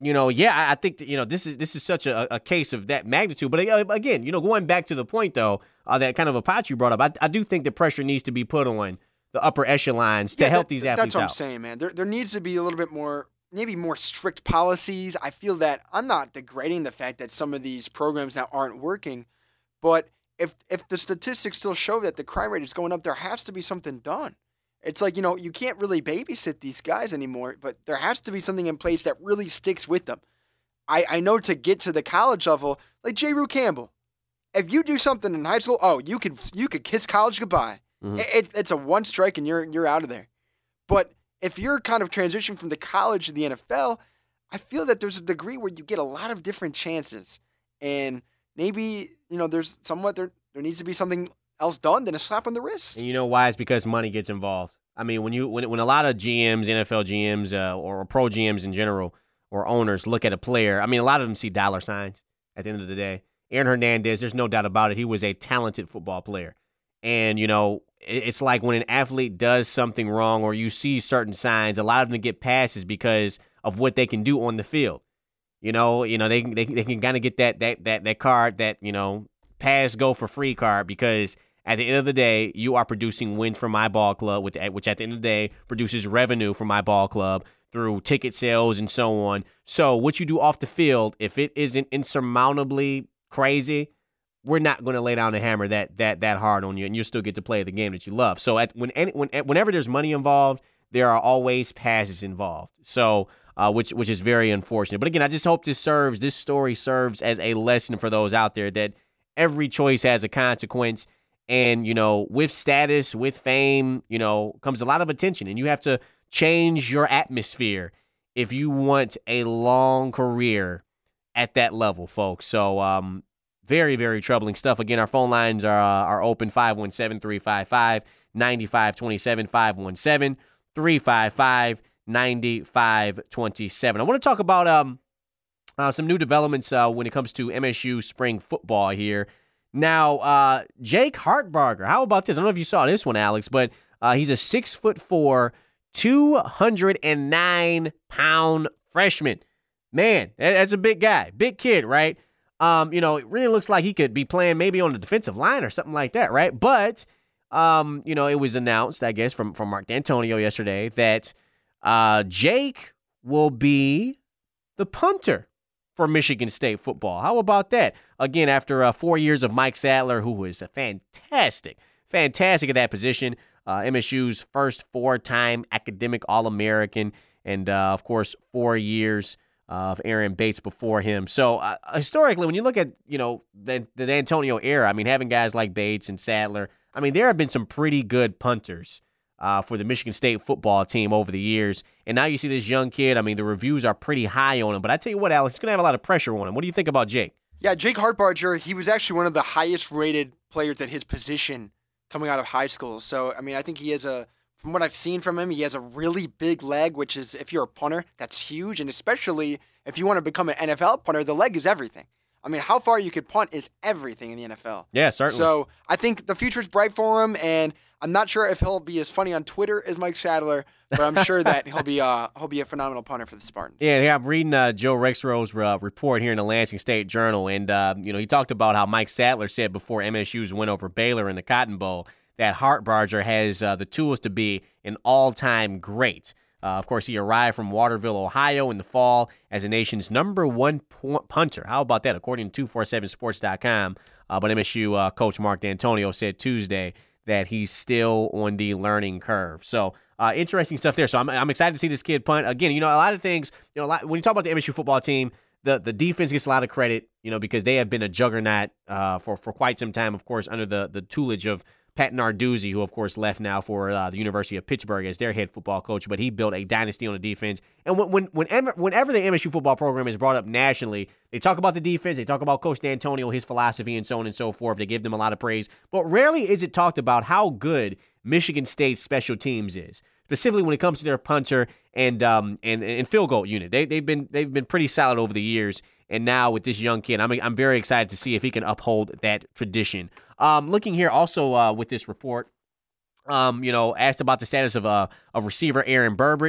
you know, yeah, I, I think that, you know this is this is such a, a case of that magnitude. But uh, again, you know, going back to the point though, uh, that kind of Apache brought up, I, I do think that pressure needs to be put on the upper echelons to yeah, help that, these athletes That's what out. I'm saying, man. There there needs to be a little bit more, maybe more strict policies. I feel that I'm not degrading the fact that some of these programs now aren't working, but if if the statistics still show that the crime rate is going up, there has to be something done. It's like, you know, you can't really babysit these guys anymore, but there has to be something in place that really sticks with them. I, I know to get to the college level, like J. Rue Campbell, if you do something in high school, oh, you could you could kiss college goodbye. Mm-hmm. It, it, it's a one strike and you're you're out of there. But if you're kind of transition from the college to the N F L, I feel that there's a degree where you get a lot of different chances. And maybe, you know, there's somewhat there there needs to be something else done than a slap on the wrist. And you know why? It's because money gets involved. I mean, when you when when a lot of G Ms, N F L G Ms, uh, or pro G Ms in general, or owners look at a player, I mean, a lot of them see dollar signs at the end of the day. Aaron Hernandez, there's no doubt about it. He was a talented football player. And, you know, it's like when an athlete does something wrong or you see certain signs, a lot of them get passes because of what they can do on the field. You know, you know, they they, they can kind of get that that that that card, that, you know, pass go for free card, because at the end of the day, you are producing wins for my ball club, which at the end of the day produces revenue for my ball club through ticket sales and so on. So what you do off the field, if it isn't insurmountably crazy, we're not going to lay down the hammer that that that hard on you, and you still get to play the game that you love. So at when, any, when whenever there's money involved, there are always passes involved. So uh, which which is very unfortunate. But again, I just hope this serves this story serves as a lesson for those out there that every choice has a consequence. And, you know, with status, with fame, you know, comes a lot of attention. And you have to change your atmosphere if you want a long career at that level, folks. So um, very, very troubling stuff. Again, our phone lines are uh, are open, five one seven, three five five, nine five two seven, five one seven, three five five, nine five two seven. I want to talk about um uh, some new developments uh, when it comes to M S U spring football here. Now, uh, Jake Hartbarger, how about this? I don't know if you saw this one, Alex, but uh, he's a six foot four, two hundred nine pound freshman. Man, that's a big guy, big kid, right? Um, you know, it really looks like he could be playing maybe on the defensive line or something like that, right? But, um, you know, it was announced, I guess, from, from Mark D'Antonio yesterday that uh, Jake will be the punter for Michigan State football. How about that? Again, after uh, four years of Mike Sadler, who was a fantastic, fantastic at that position, uh, M S U's first four-time academic All-American, and, uh, of course, four years of Aaron Bates before him. So, uh, historically, when you look at, you know, the, the D'Antonio era, I mean, having guys like Bates and Sadler, I mean, there have been some pretty good punters Uh, for the Michigan State football team over the years. And now you see this young kid. I mean, the reviews are pretty high on him. But I tell you what, Alex, he's going to have a lot of pressure on him. What do you think about Jake? Yeah, Jake Hartbarger, he was actually one of the highest-rated players at his position coming out of high school. So, I mean, I think he has a, from what I've seen from him, he has a really big leg, which is, if you're a punter, that's huge. And especially if you want to become an N F L punter, the leg is everything. I mean, how far you could punt is everything in the N F L. Yeah, certainly. So I think the future's bright for him, and I'm not sure if he'll be as funny on Twitter as Mike Sadler, but I'm sure that he'll be uh, he'll be a phenomenal punter for the Spartans. Yeah, yeah I'm reading uh, Joe Rexroth's uh, report here in the Lansing State Journal, and uh, you know he talked about how Mike Sadler said before M S U's win over Baylor in the Cotton Bowl that Hartbarger has uh, the tools to be an all-time great. Uh, of course, he arrived from Waterville, Ohio in the fall as the nation's number one pu- punter. How about that, according to two forty-seven sports dot com? Uh, but M S U uh, coach Mark D'Antonio said Tuesday that he's still on the learning curve. So uh, interesting stuff there. So I'm I'm excited to see this kid punt. Again, you know, a lot of things, you know, a lot, when you talk about the M S U football team, the, the defense gets a lot of credit, you know, because they have been a juggernaut uh, for, for quite some time, of course, under the, the tutelage of Pat Narduzzi, who, of course, left now for uh, the University of Pittsburgh as their head football coach, but he built a dynasty on the defense. And when, when, whenever, whenever the M S U football program is brought up nationally, they talk about the defense, they talk about Coach D'Antonio, his philosophy, and so on and so forth. They give them a lot of praise. But rarely is it talked about how good Michigan State's special teams is, specifically when it comes to their punter and um and, and field goal unit. They, they've been they've been pretty solid over the years. And now with this young kid, I'm I'm very excited to see if he can uphold that tradition. Um, looking here also uh, with this report, um, you know, asked about the status of uh, of receiver Aaron Burbridge.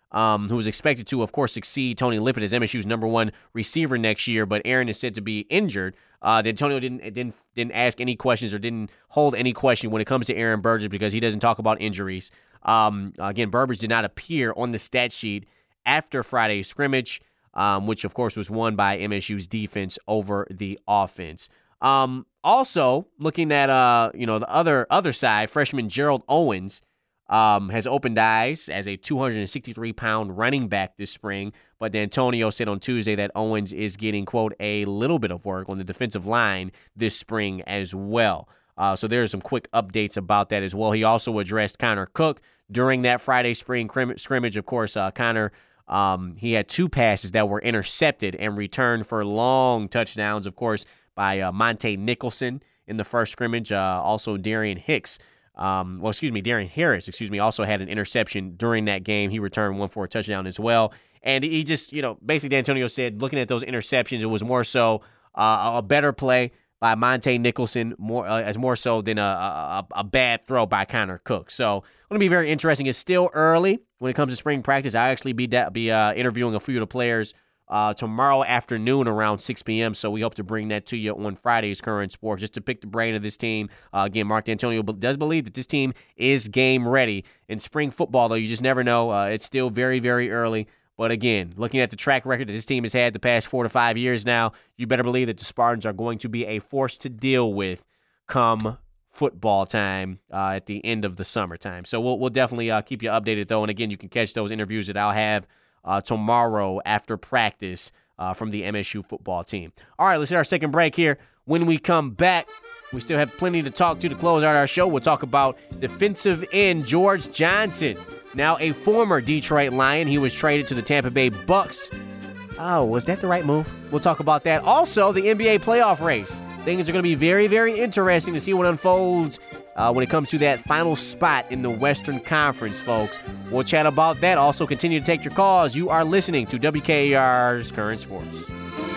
um, who is expected to, of course, succeed Tony Lippett as M S U's number one receiver next year, but Aaron is said to be injured. Uh, D'Antonio didn't didn't didn't ask any questions or didn't hold any question when it comes to Aaron Burgess because he doesn't talk about injuries. Um, again, Burgess did not appear on the stat sheet after Friday's scrimmage, um, which, of course, was won by M S U's defense over the offense. Um, also, looking at uh, you know the other other side, freshman Gerald Owens um, has opened eyes as a two hundred sixty-three pound running back this spring, but D'Antonio said on Tuesday that Owens is getting, quote, a little bit of work on the defensive line this spring as well. Uh, so there's some quick updates about that as well. He also addressed Connor Cook during that Friday spring crim- scrimmage. Of course, uh, Connor, um, he had two passes that were intercepted and returned for long touchdowns, of course, by uh, Monte Nicholson in the first scrimmage. Uh, also, Darian Hicks, um, well, excuse me, Darian Harris, excuse me, also had an interception during that game. He returned one for a touchdown as well. And he just, you know, basically D'Antonio said, looking at those interceptions, it was more so uh, a better play by Monte Nicholson, more uh, as more so than a, a, a bad throw by Connor Cook. So, going to be very interesting. It's still early when it comes to spring practice. I actually be da- be uh, interviewing a few of the players uh, tomorrow afternoon around six p.m., so we hope to bring that to you on Friday's Current Sports, just to pick the brain of this team. Uh, again, Mark D'Antonio does believe that this team is game ready. In spring football, though, you just never know. Uh, it's still very, very early. But again, looking at the track record that this team has had the past four to five years now, you better believe that the Spartans are going to be a force to deal with come football time uh, at the end of the summertime. So we'll we'll definitely uh, keep you updated, though. And again, you can catch those interviews that I'll have uh, tomorrow after practice uh, from the M S U football team. All right, let's hit our second break here. When we come back, we still have plenty to talk to to close out our show. We'll talk about defensive end George Johnson, now a former Detroit Lion. He was traded to the Tampa Bay Bucks. Oh, was that the right move? We'll talk about that. Also, the N B A playoff race. Things are going to be very, very interesting to see what unfolds uh, when it comes to that final spot in the Western Conference, folks. We'll chat about that. Also, continue to take your calls. You are listening to W K A R's Current Sports.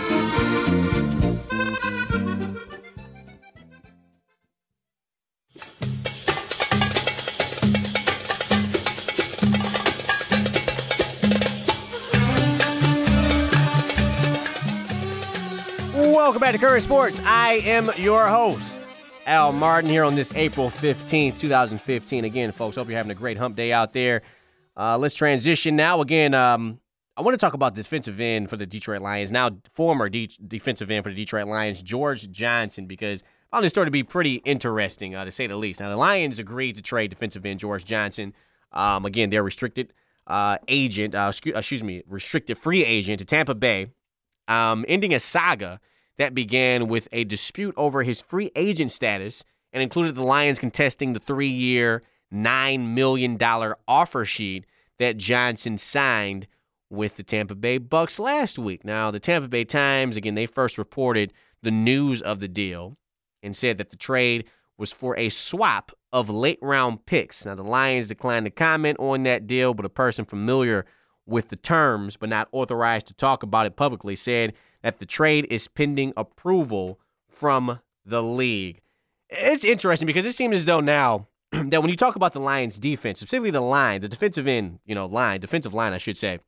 Welcome back to Current Sports. I am your host, Al Martin, here on this April fifteenth, twenty fifteen. Again, folks, hope you're having a great hump day out there. Uh, let's transition now. Again, um, I want to talk about defensive end for the Detroit Lions, now former de- defensive end for the Detroit Lions, George Johnson, because I found this story to be pretty interesting, uh, to say the least. Now, the Lions agreed to trade defensive end George Johnson. Um, again, their restricted uh, agent, uh, excuse me, restricted free agent to Tampa Bay, um, ending a saga that began with a dispute over his free agent status and included the Lions contesting the three-year, nine million dollars offer sheet that Johnson signed with the Tampa Bay Bucks last week. Now, the Tampa Bay Times, again, they first reported the news of the deal and said that the trade was for a swap of late-round picks. Now, the Lions declined to comment on that deal, but a person familiar with the terms but not authorized to talk about it publicly said that the trade is pending approval from the league. It's interesting because it seems as though now that when you talk about the Lions defense, specifically the line, the defensive end, you know, line, defensive line, I should say,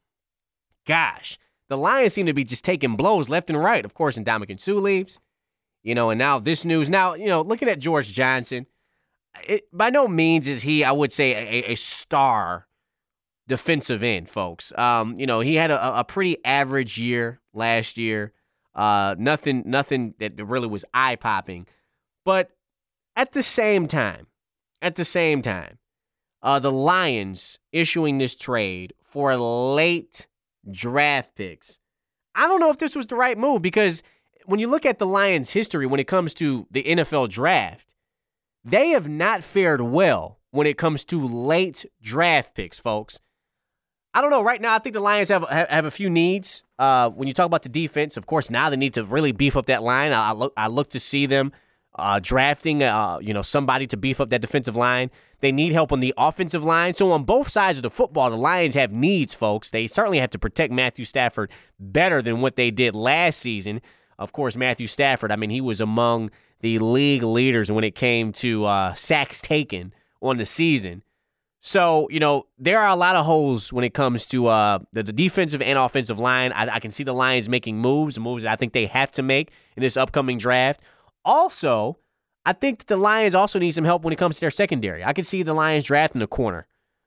gosh, the Lions seem to be just taking blows left and right. Of course, Ndamukong Suh leaves, you know, and now this news. Now, you know, looking at George Johnson, it, by no means is he, I would say, a, a star defensive end, folks. Um, you know, he had a, a pretty average year last year. Uh, nothing, nothing that really was eye-popping. But at the same time, at the same time, uh, the Lions issuing this trade for late draft picks, I don't know if this was the right move, because when you look at the Lions' history when it comes to the N F L draft, they have not fared well when it comes to late draft picks, folks. I don't know. Right now, I think the Lions have have a few needs. Uh, when you talk about the defense, of course, now they need to really beef up that line. I, I look, I look to see them uh, drafting, uh, you know, somebody to beef up that defensive line. They need help on the offensive line. So on both sides of the football, the Lions have needs, folks. They certainly have to protect Matthew Stafford better than what they did last season. Of course, Matthew Stafford, I mean, he was among the league leaders when it came to uh, sacks taken on the season. So, you know, there are a lot of holes when it comes to uh, the, the defensive and offensive line. I, I can see the Lions making moves, moves that I think they have to make in this upcoming draft. Also, I think that the Lions also need some help when it comes to their secondary. I can see the Lions drafting a corner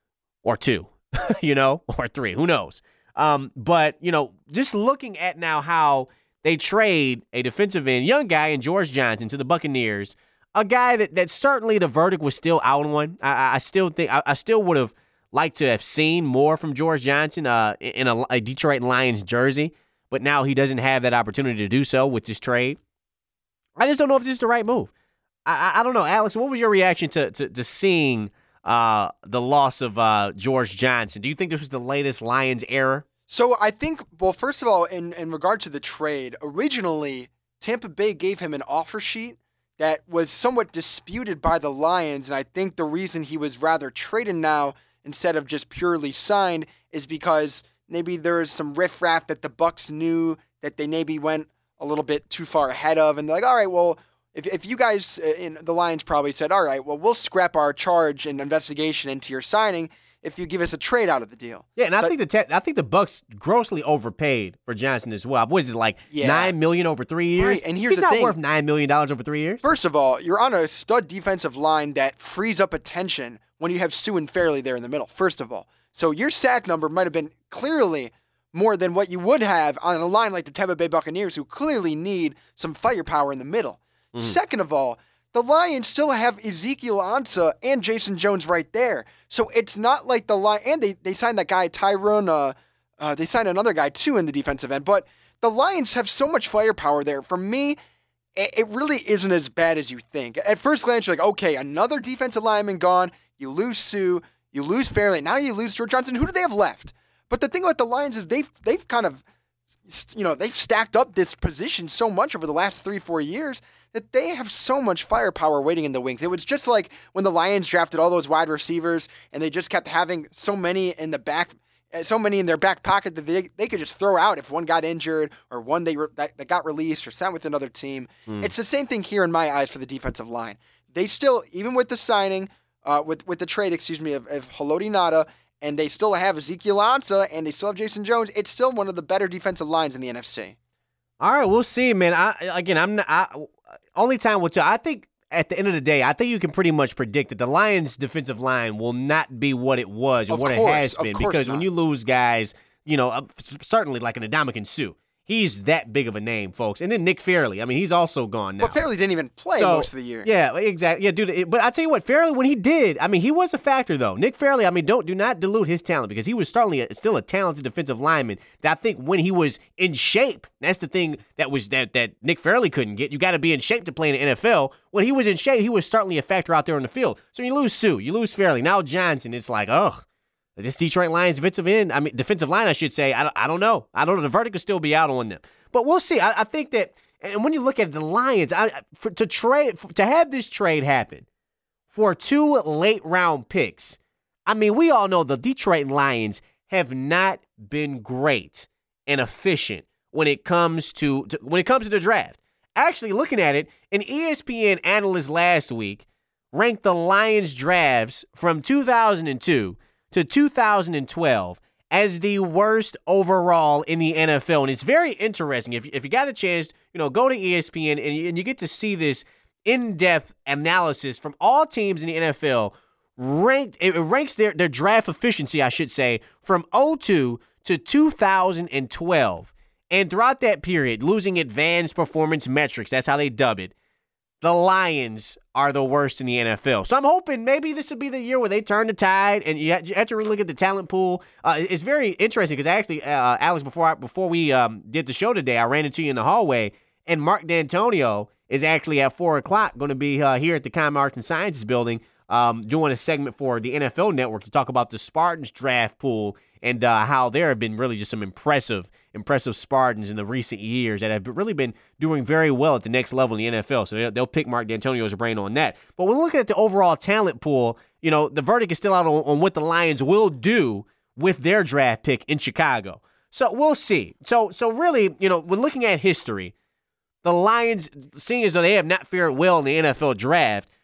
or two, you know, or three. Who knows? Um, but, you know, just looking at now how they trade a defensive end, young guy in George Johnson to the Buccaneers, a guy that, that certainly the verdict was still out on. I, I still think I, I still would have liked to have seen more from George Johnson uh, in a, a Detroit Lions jersey, but now he doesn't have that opportunity to do so with this trade. I just don't know if this is the right move. I, I, I don't know, Alex. What was your reaction to to, to seeing uh, the loss of uh, George Johnson? Do you think this was the latest Lions error? So I think, well, first of all, in in regard to the trade, originally Tampa Bay gave him an offer sheet that was somewhat disputed by the Lions, and I think the reason he was rather traded now instead of just purely signed is because maybe there is some riffraff that the Bucs knew that they maybe went a little bit too far ahead of, and they're like, all right, well, if if you guys, in the Lions probably said, all right, well, we'll scrap our charge and investigation into your signing if you give us a trade out of the deal. Yeah, and so I think the te- I think the Bucs grossly overpaid for Johnson as well. What is it, like yeah. nine million dollars over three years? Right, and here's He's the not thing. worth nine million dollars over three years. First of all, you're on a stud defensive line that frees up attention when you have Sue and Fairley there in the middle, first of all. So your sack number might have been clearly more than what you would have on a line like the Tampa Bay Buccaneers, who clearly need some firepower in the middle. Mm. Second of all, the Lions still have Ezekiel Ansah and Jason Jones right there. So it's not like the Lions, and they, they signed that guy, Tyrone, uh, uh, they signed another guy too in the defensive end, but the Lions have so much firepower there. For me, it, it really isn't as bad as you think. At first glance, you're like, okay, another defensive lineman gone, you lose Sue, you lose Fairley, now you lose George Johnson. Who do they have left? But the thing about the Lions is they've, they've kind of, you know, they've stacked up this position so much over the last three, four years that they have so much firepower waiting in the wings. It was just like when the Lions drafted all those wide receivers and they just kept having so many in the back, so many in their back pocket that they they could just throw out if one got injured or one they re, that, that got released or signed with another team. Mm. It's the same thing here in my eyes for the defensive line. They still, even with the signing, uh, with with the trade, excuse me, of, of Haloti Ngata, and they still have Ezekiel Ansah, and they still have Jason Jones. It's still one of the better defensive lines in the N F C. All right, we'll see, man. I, again, I'm not, I, only time will tell. I think at the end of the day, I think you can pretty much predict that the Lions' defensive line will not be what it was or of what course, it has been. Because not. when you lose guys, you know, uh, certainly like an Ndamukong Suh, he's that big of a name, folks. And then Nick Fairley. I mean, he's also gone now. But Fairley didn't even play so, most of the year. Yeah, exactly. Yeah, dude. It, but I tell you what, Fairley, when he did, I mean, he was a factor though. Nick Fairley, I mean, don't do not dilute his talent because he was certainly a, still a talented defensive lineman. That I think when he was in shape, that's the thing that was that that Nick Fairley couldn't get. You got to be in shape to play in the N F L. When he was in shape, he was certainly a factor out there on the field. So you lose Sue, you lose Fairley. Now Johnson, it's like, ugh. This Detroit Lions defensive end, I mean, defensive line, I should say, I don't, I don't know. I don't know. The verdict could still be out on them. But we'll see. I, I think that, and when you look at the Lions, I, for, to trade, for, to have this trade happen for two late round picks, I mean, we all know the Detroit Lions have not been great and efficient when it comes to, to when it comes to the draft. Actually, looking at it, an E S P N analyst last week ranked the Lions drafts from two thousand two to two thousand twelve as the worst overall in the N F L. And it's very interesting. If, if you got a chance, you know, go to E S P N and you, and you get to see this in-depth analysis from all teams in the N F L. Ranked, it ranks their, their draft efficiency, I should say, from oh two to two thousand twelve. And throughout that period, losing advanced performance metrics, that's how they dub it, the Lions are the worst in the N F L. So I'm hoping maybe this will be the year where they turn the tide, and you have to really look at the talent pool. Uh, it's very interesting because actually, uh, Alex, before I, before we um, did the show today, I ran into you in the hallway, and Mark D'Antonio is actually at four o'clock going to be uh, here at the Common Arts and Sciences building um, doing a segment for the N F L Network to talk about the Spartans draft pool and uh, how there have been really just some impressive impressive Spartans in the recent years that have really been doing very well at the next level in the N F L. So they'll, they'll pick Mark D'Antonio's brain on that. But when looking at the overall talent pool, you know, the verdict is still out on, on what the Lions will do with their draft pick in Chicago. So we'll see. So so really, you know, when looking at history, the Lions, seeing as though they have not fared well in the N F L draft,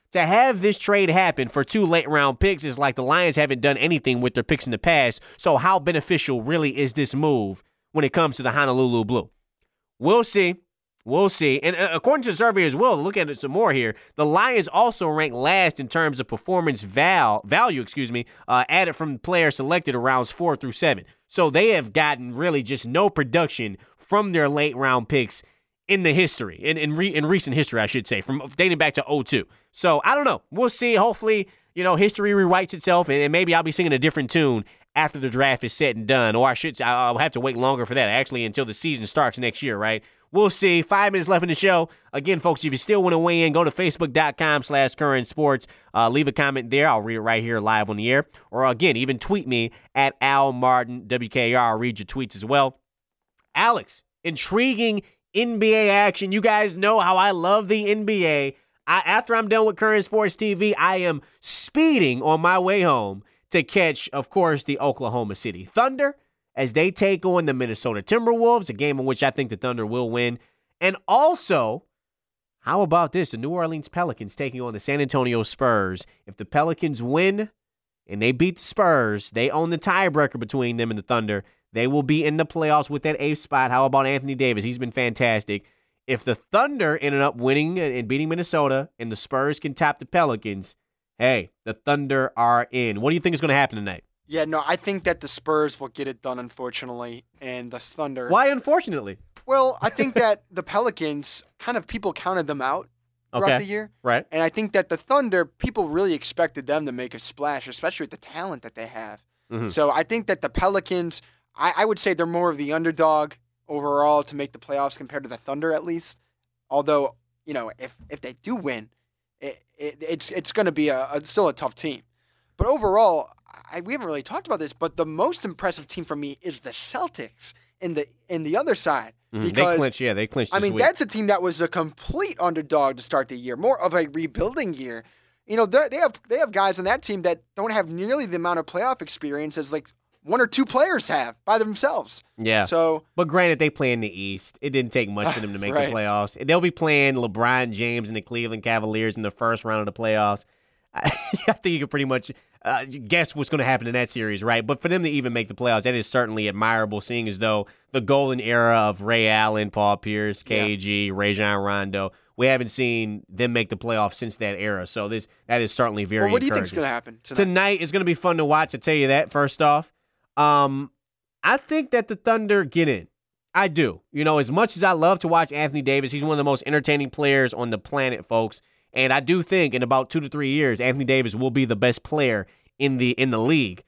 to have this trade happen for two late-round picks is like the Lions haven't done anything with their picks in the past, so how beneficial really is this move when it comes to the Honolulu Blue? We'll see. We'll see. And according to the survey as well, look at it some more here, the Lions also rank last in terms of performance val- value, excuse me, uh, added from players selected in rounds four through seven. So they have gotten really just no production from their late-round picks in the history, in in, re, in recent history, I should say, from dating back to oh two. So I don't know. We'll see. Hopefully, you know, history rewrites itself, and maybe I'll be singing a different tune after the draft is said and done. Or I should, I'll have to wait longer for that, actually, until the season starts next year, right? We'll see. Five minutes left in the show. Again, folks, if you still want to weigh in, go to facebook.com slash current sports. Uh, leave a comment there. I'll read it right here live on the air. Or, again, even tweet me at Al Martin, W K A R. I'll read your tweets as well. Alex, intriguing N B A action. You guys know how I love the N B A. I, after I'm done with Current Sports T V, I am speeding on my way home to catch, of course, the Oklahoma City Thunder as they take on the Minnesota Timberwolves, a game in which I think the Thunder will win. And also, how about this? The New Orleans Pelicans taking on the San Antonio Spurs. If the Pelicans win and they beat the Spurs, they own the tiebreaker between them and the Thunder. They will be in the playoffs with that eighth spot. How about Anthony Davis? He's been fantastic. If the Thunder ended up winning and beating Minnesota and the Spurs can top the Pelicans, hey, the Thunder are in. What do you think is going to happen tonight? Yeah, no, I think that the Spurs will get it done, unfortunately, and the Thunder. Why unfortunately? Well, I think that the Pelicans, kind of people counted them out throughout okay. the year. Right. And I think that the Thunder, people really expected them to make a splash, especially with the talent that they have. Mm-hmm. So I think that the Pelicans, I, I would say they're more of the underdog overall to make the playoffs compared to the Thunder at least. Although, you know, if, if they do win, it, it, it's it's going to be a, a still a tough team. But overall, I, we haven't really talked about this, but the most impressive team for me is the Celtics in the in the other side. Mm, because, they clinched, yeah, they clinched. I mean, week. that's a team that was a complete underdog to start the year, more of a rebuilding year. You know, they have they have guys on that team that don't have nearly the amount of playoff experience as like one or two players have by themselves. Yeah. So, but granted, they play in the East. It didn't take much for them to make right. the playoffs. They'll be playing LeBron James and the Cleveland Cavaliers in the first round of the playoffs. I think you can pretty much uh, guess what's going to happen in that series, right? But for them to even make the playoffs, that is certainly admirable, seeing as though the golden era of Ray Allen, Paul Pierce, K G, yeah. Rajon Rondo, we haven't seen them make the playoffs since that era. So this that is certainly very well, what do you think is encouraging. going to happen tonight? Tonight is going to be fun to watch, I tell you that, first off. Um, I think that the Thunder get in. I do. You know, as much as I love to watch Anthony Davis, he's one of the most entertaining players on the planet, folks. And I do think in about two to three years, Anthony Davis will be the best player in the in the league.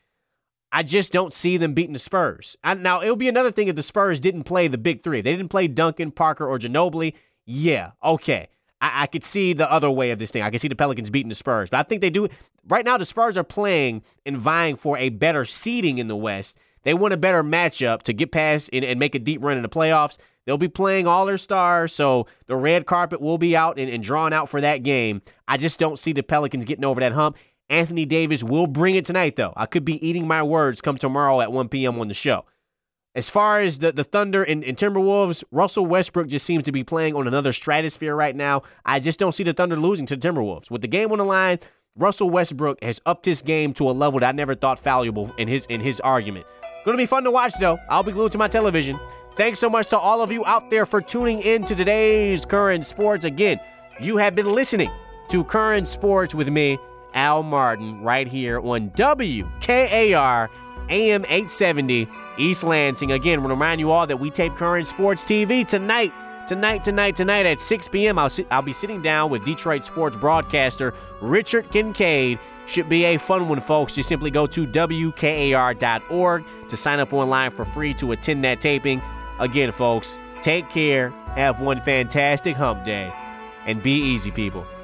I just don't see them beating the Spurs. I, now, it would be another thing if the Spurs didn't play the big three. If they didn't play Duncan, Parker, or Ginobili, yeah, okay. I, I could see the other way of this thing. I could see the Pelicans beating the Spurs. But I think they do. Right now, the Spurs are playing and vying for a better seeding in the West. They want a better matchup to get past and, and make a deep run in the playoffs. They'll be playing all their stars, so the red carpet will be out and, and drawn out for that game. I just don't see the Pelicans getting over that hump. Anthony Davis will bring it tonight, though. I could be eating my words come tomorrow at one p.m. on the show. As far as the, the Thunder and, and Timberwolves, Russell Westbrook just seems to be playing on another stratosphere right now. I just don't see the Thunder losing to the Timberwolves. With the game on the line, Russell Westbrook has upped his game to a level that I never thought valuable in his in his argument. Going to be fun to watch, though. I'll be glued to my television. Thanks so much to all of you out there for tuning in to today's Current Sports. Again, you have been listening to Current Sports with me, Al Martin, right here on W K A R A M eight seventy East Lansing. Again, I want to remind you all that we tape Current Sports T V tonight. Tonight, tonight, tonight at six p.m. I'll, sit, I'll be sitting down with Detroit sports broadcaster Richard Kincaid. Should be a fun one, folks. Just simply go to W K A R dot org to sign up online for free to attend that taping. Again, folks, take care, have one fantastic hump day, and be easy, people.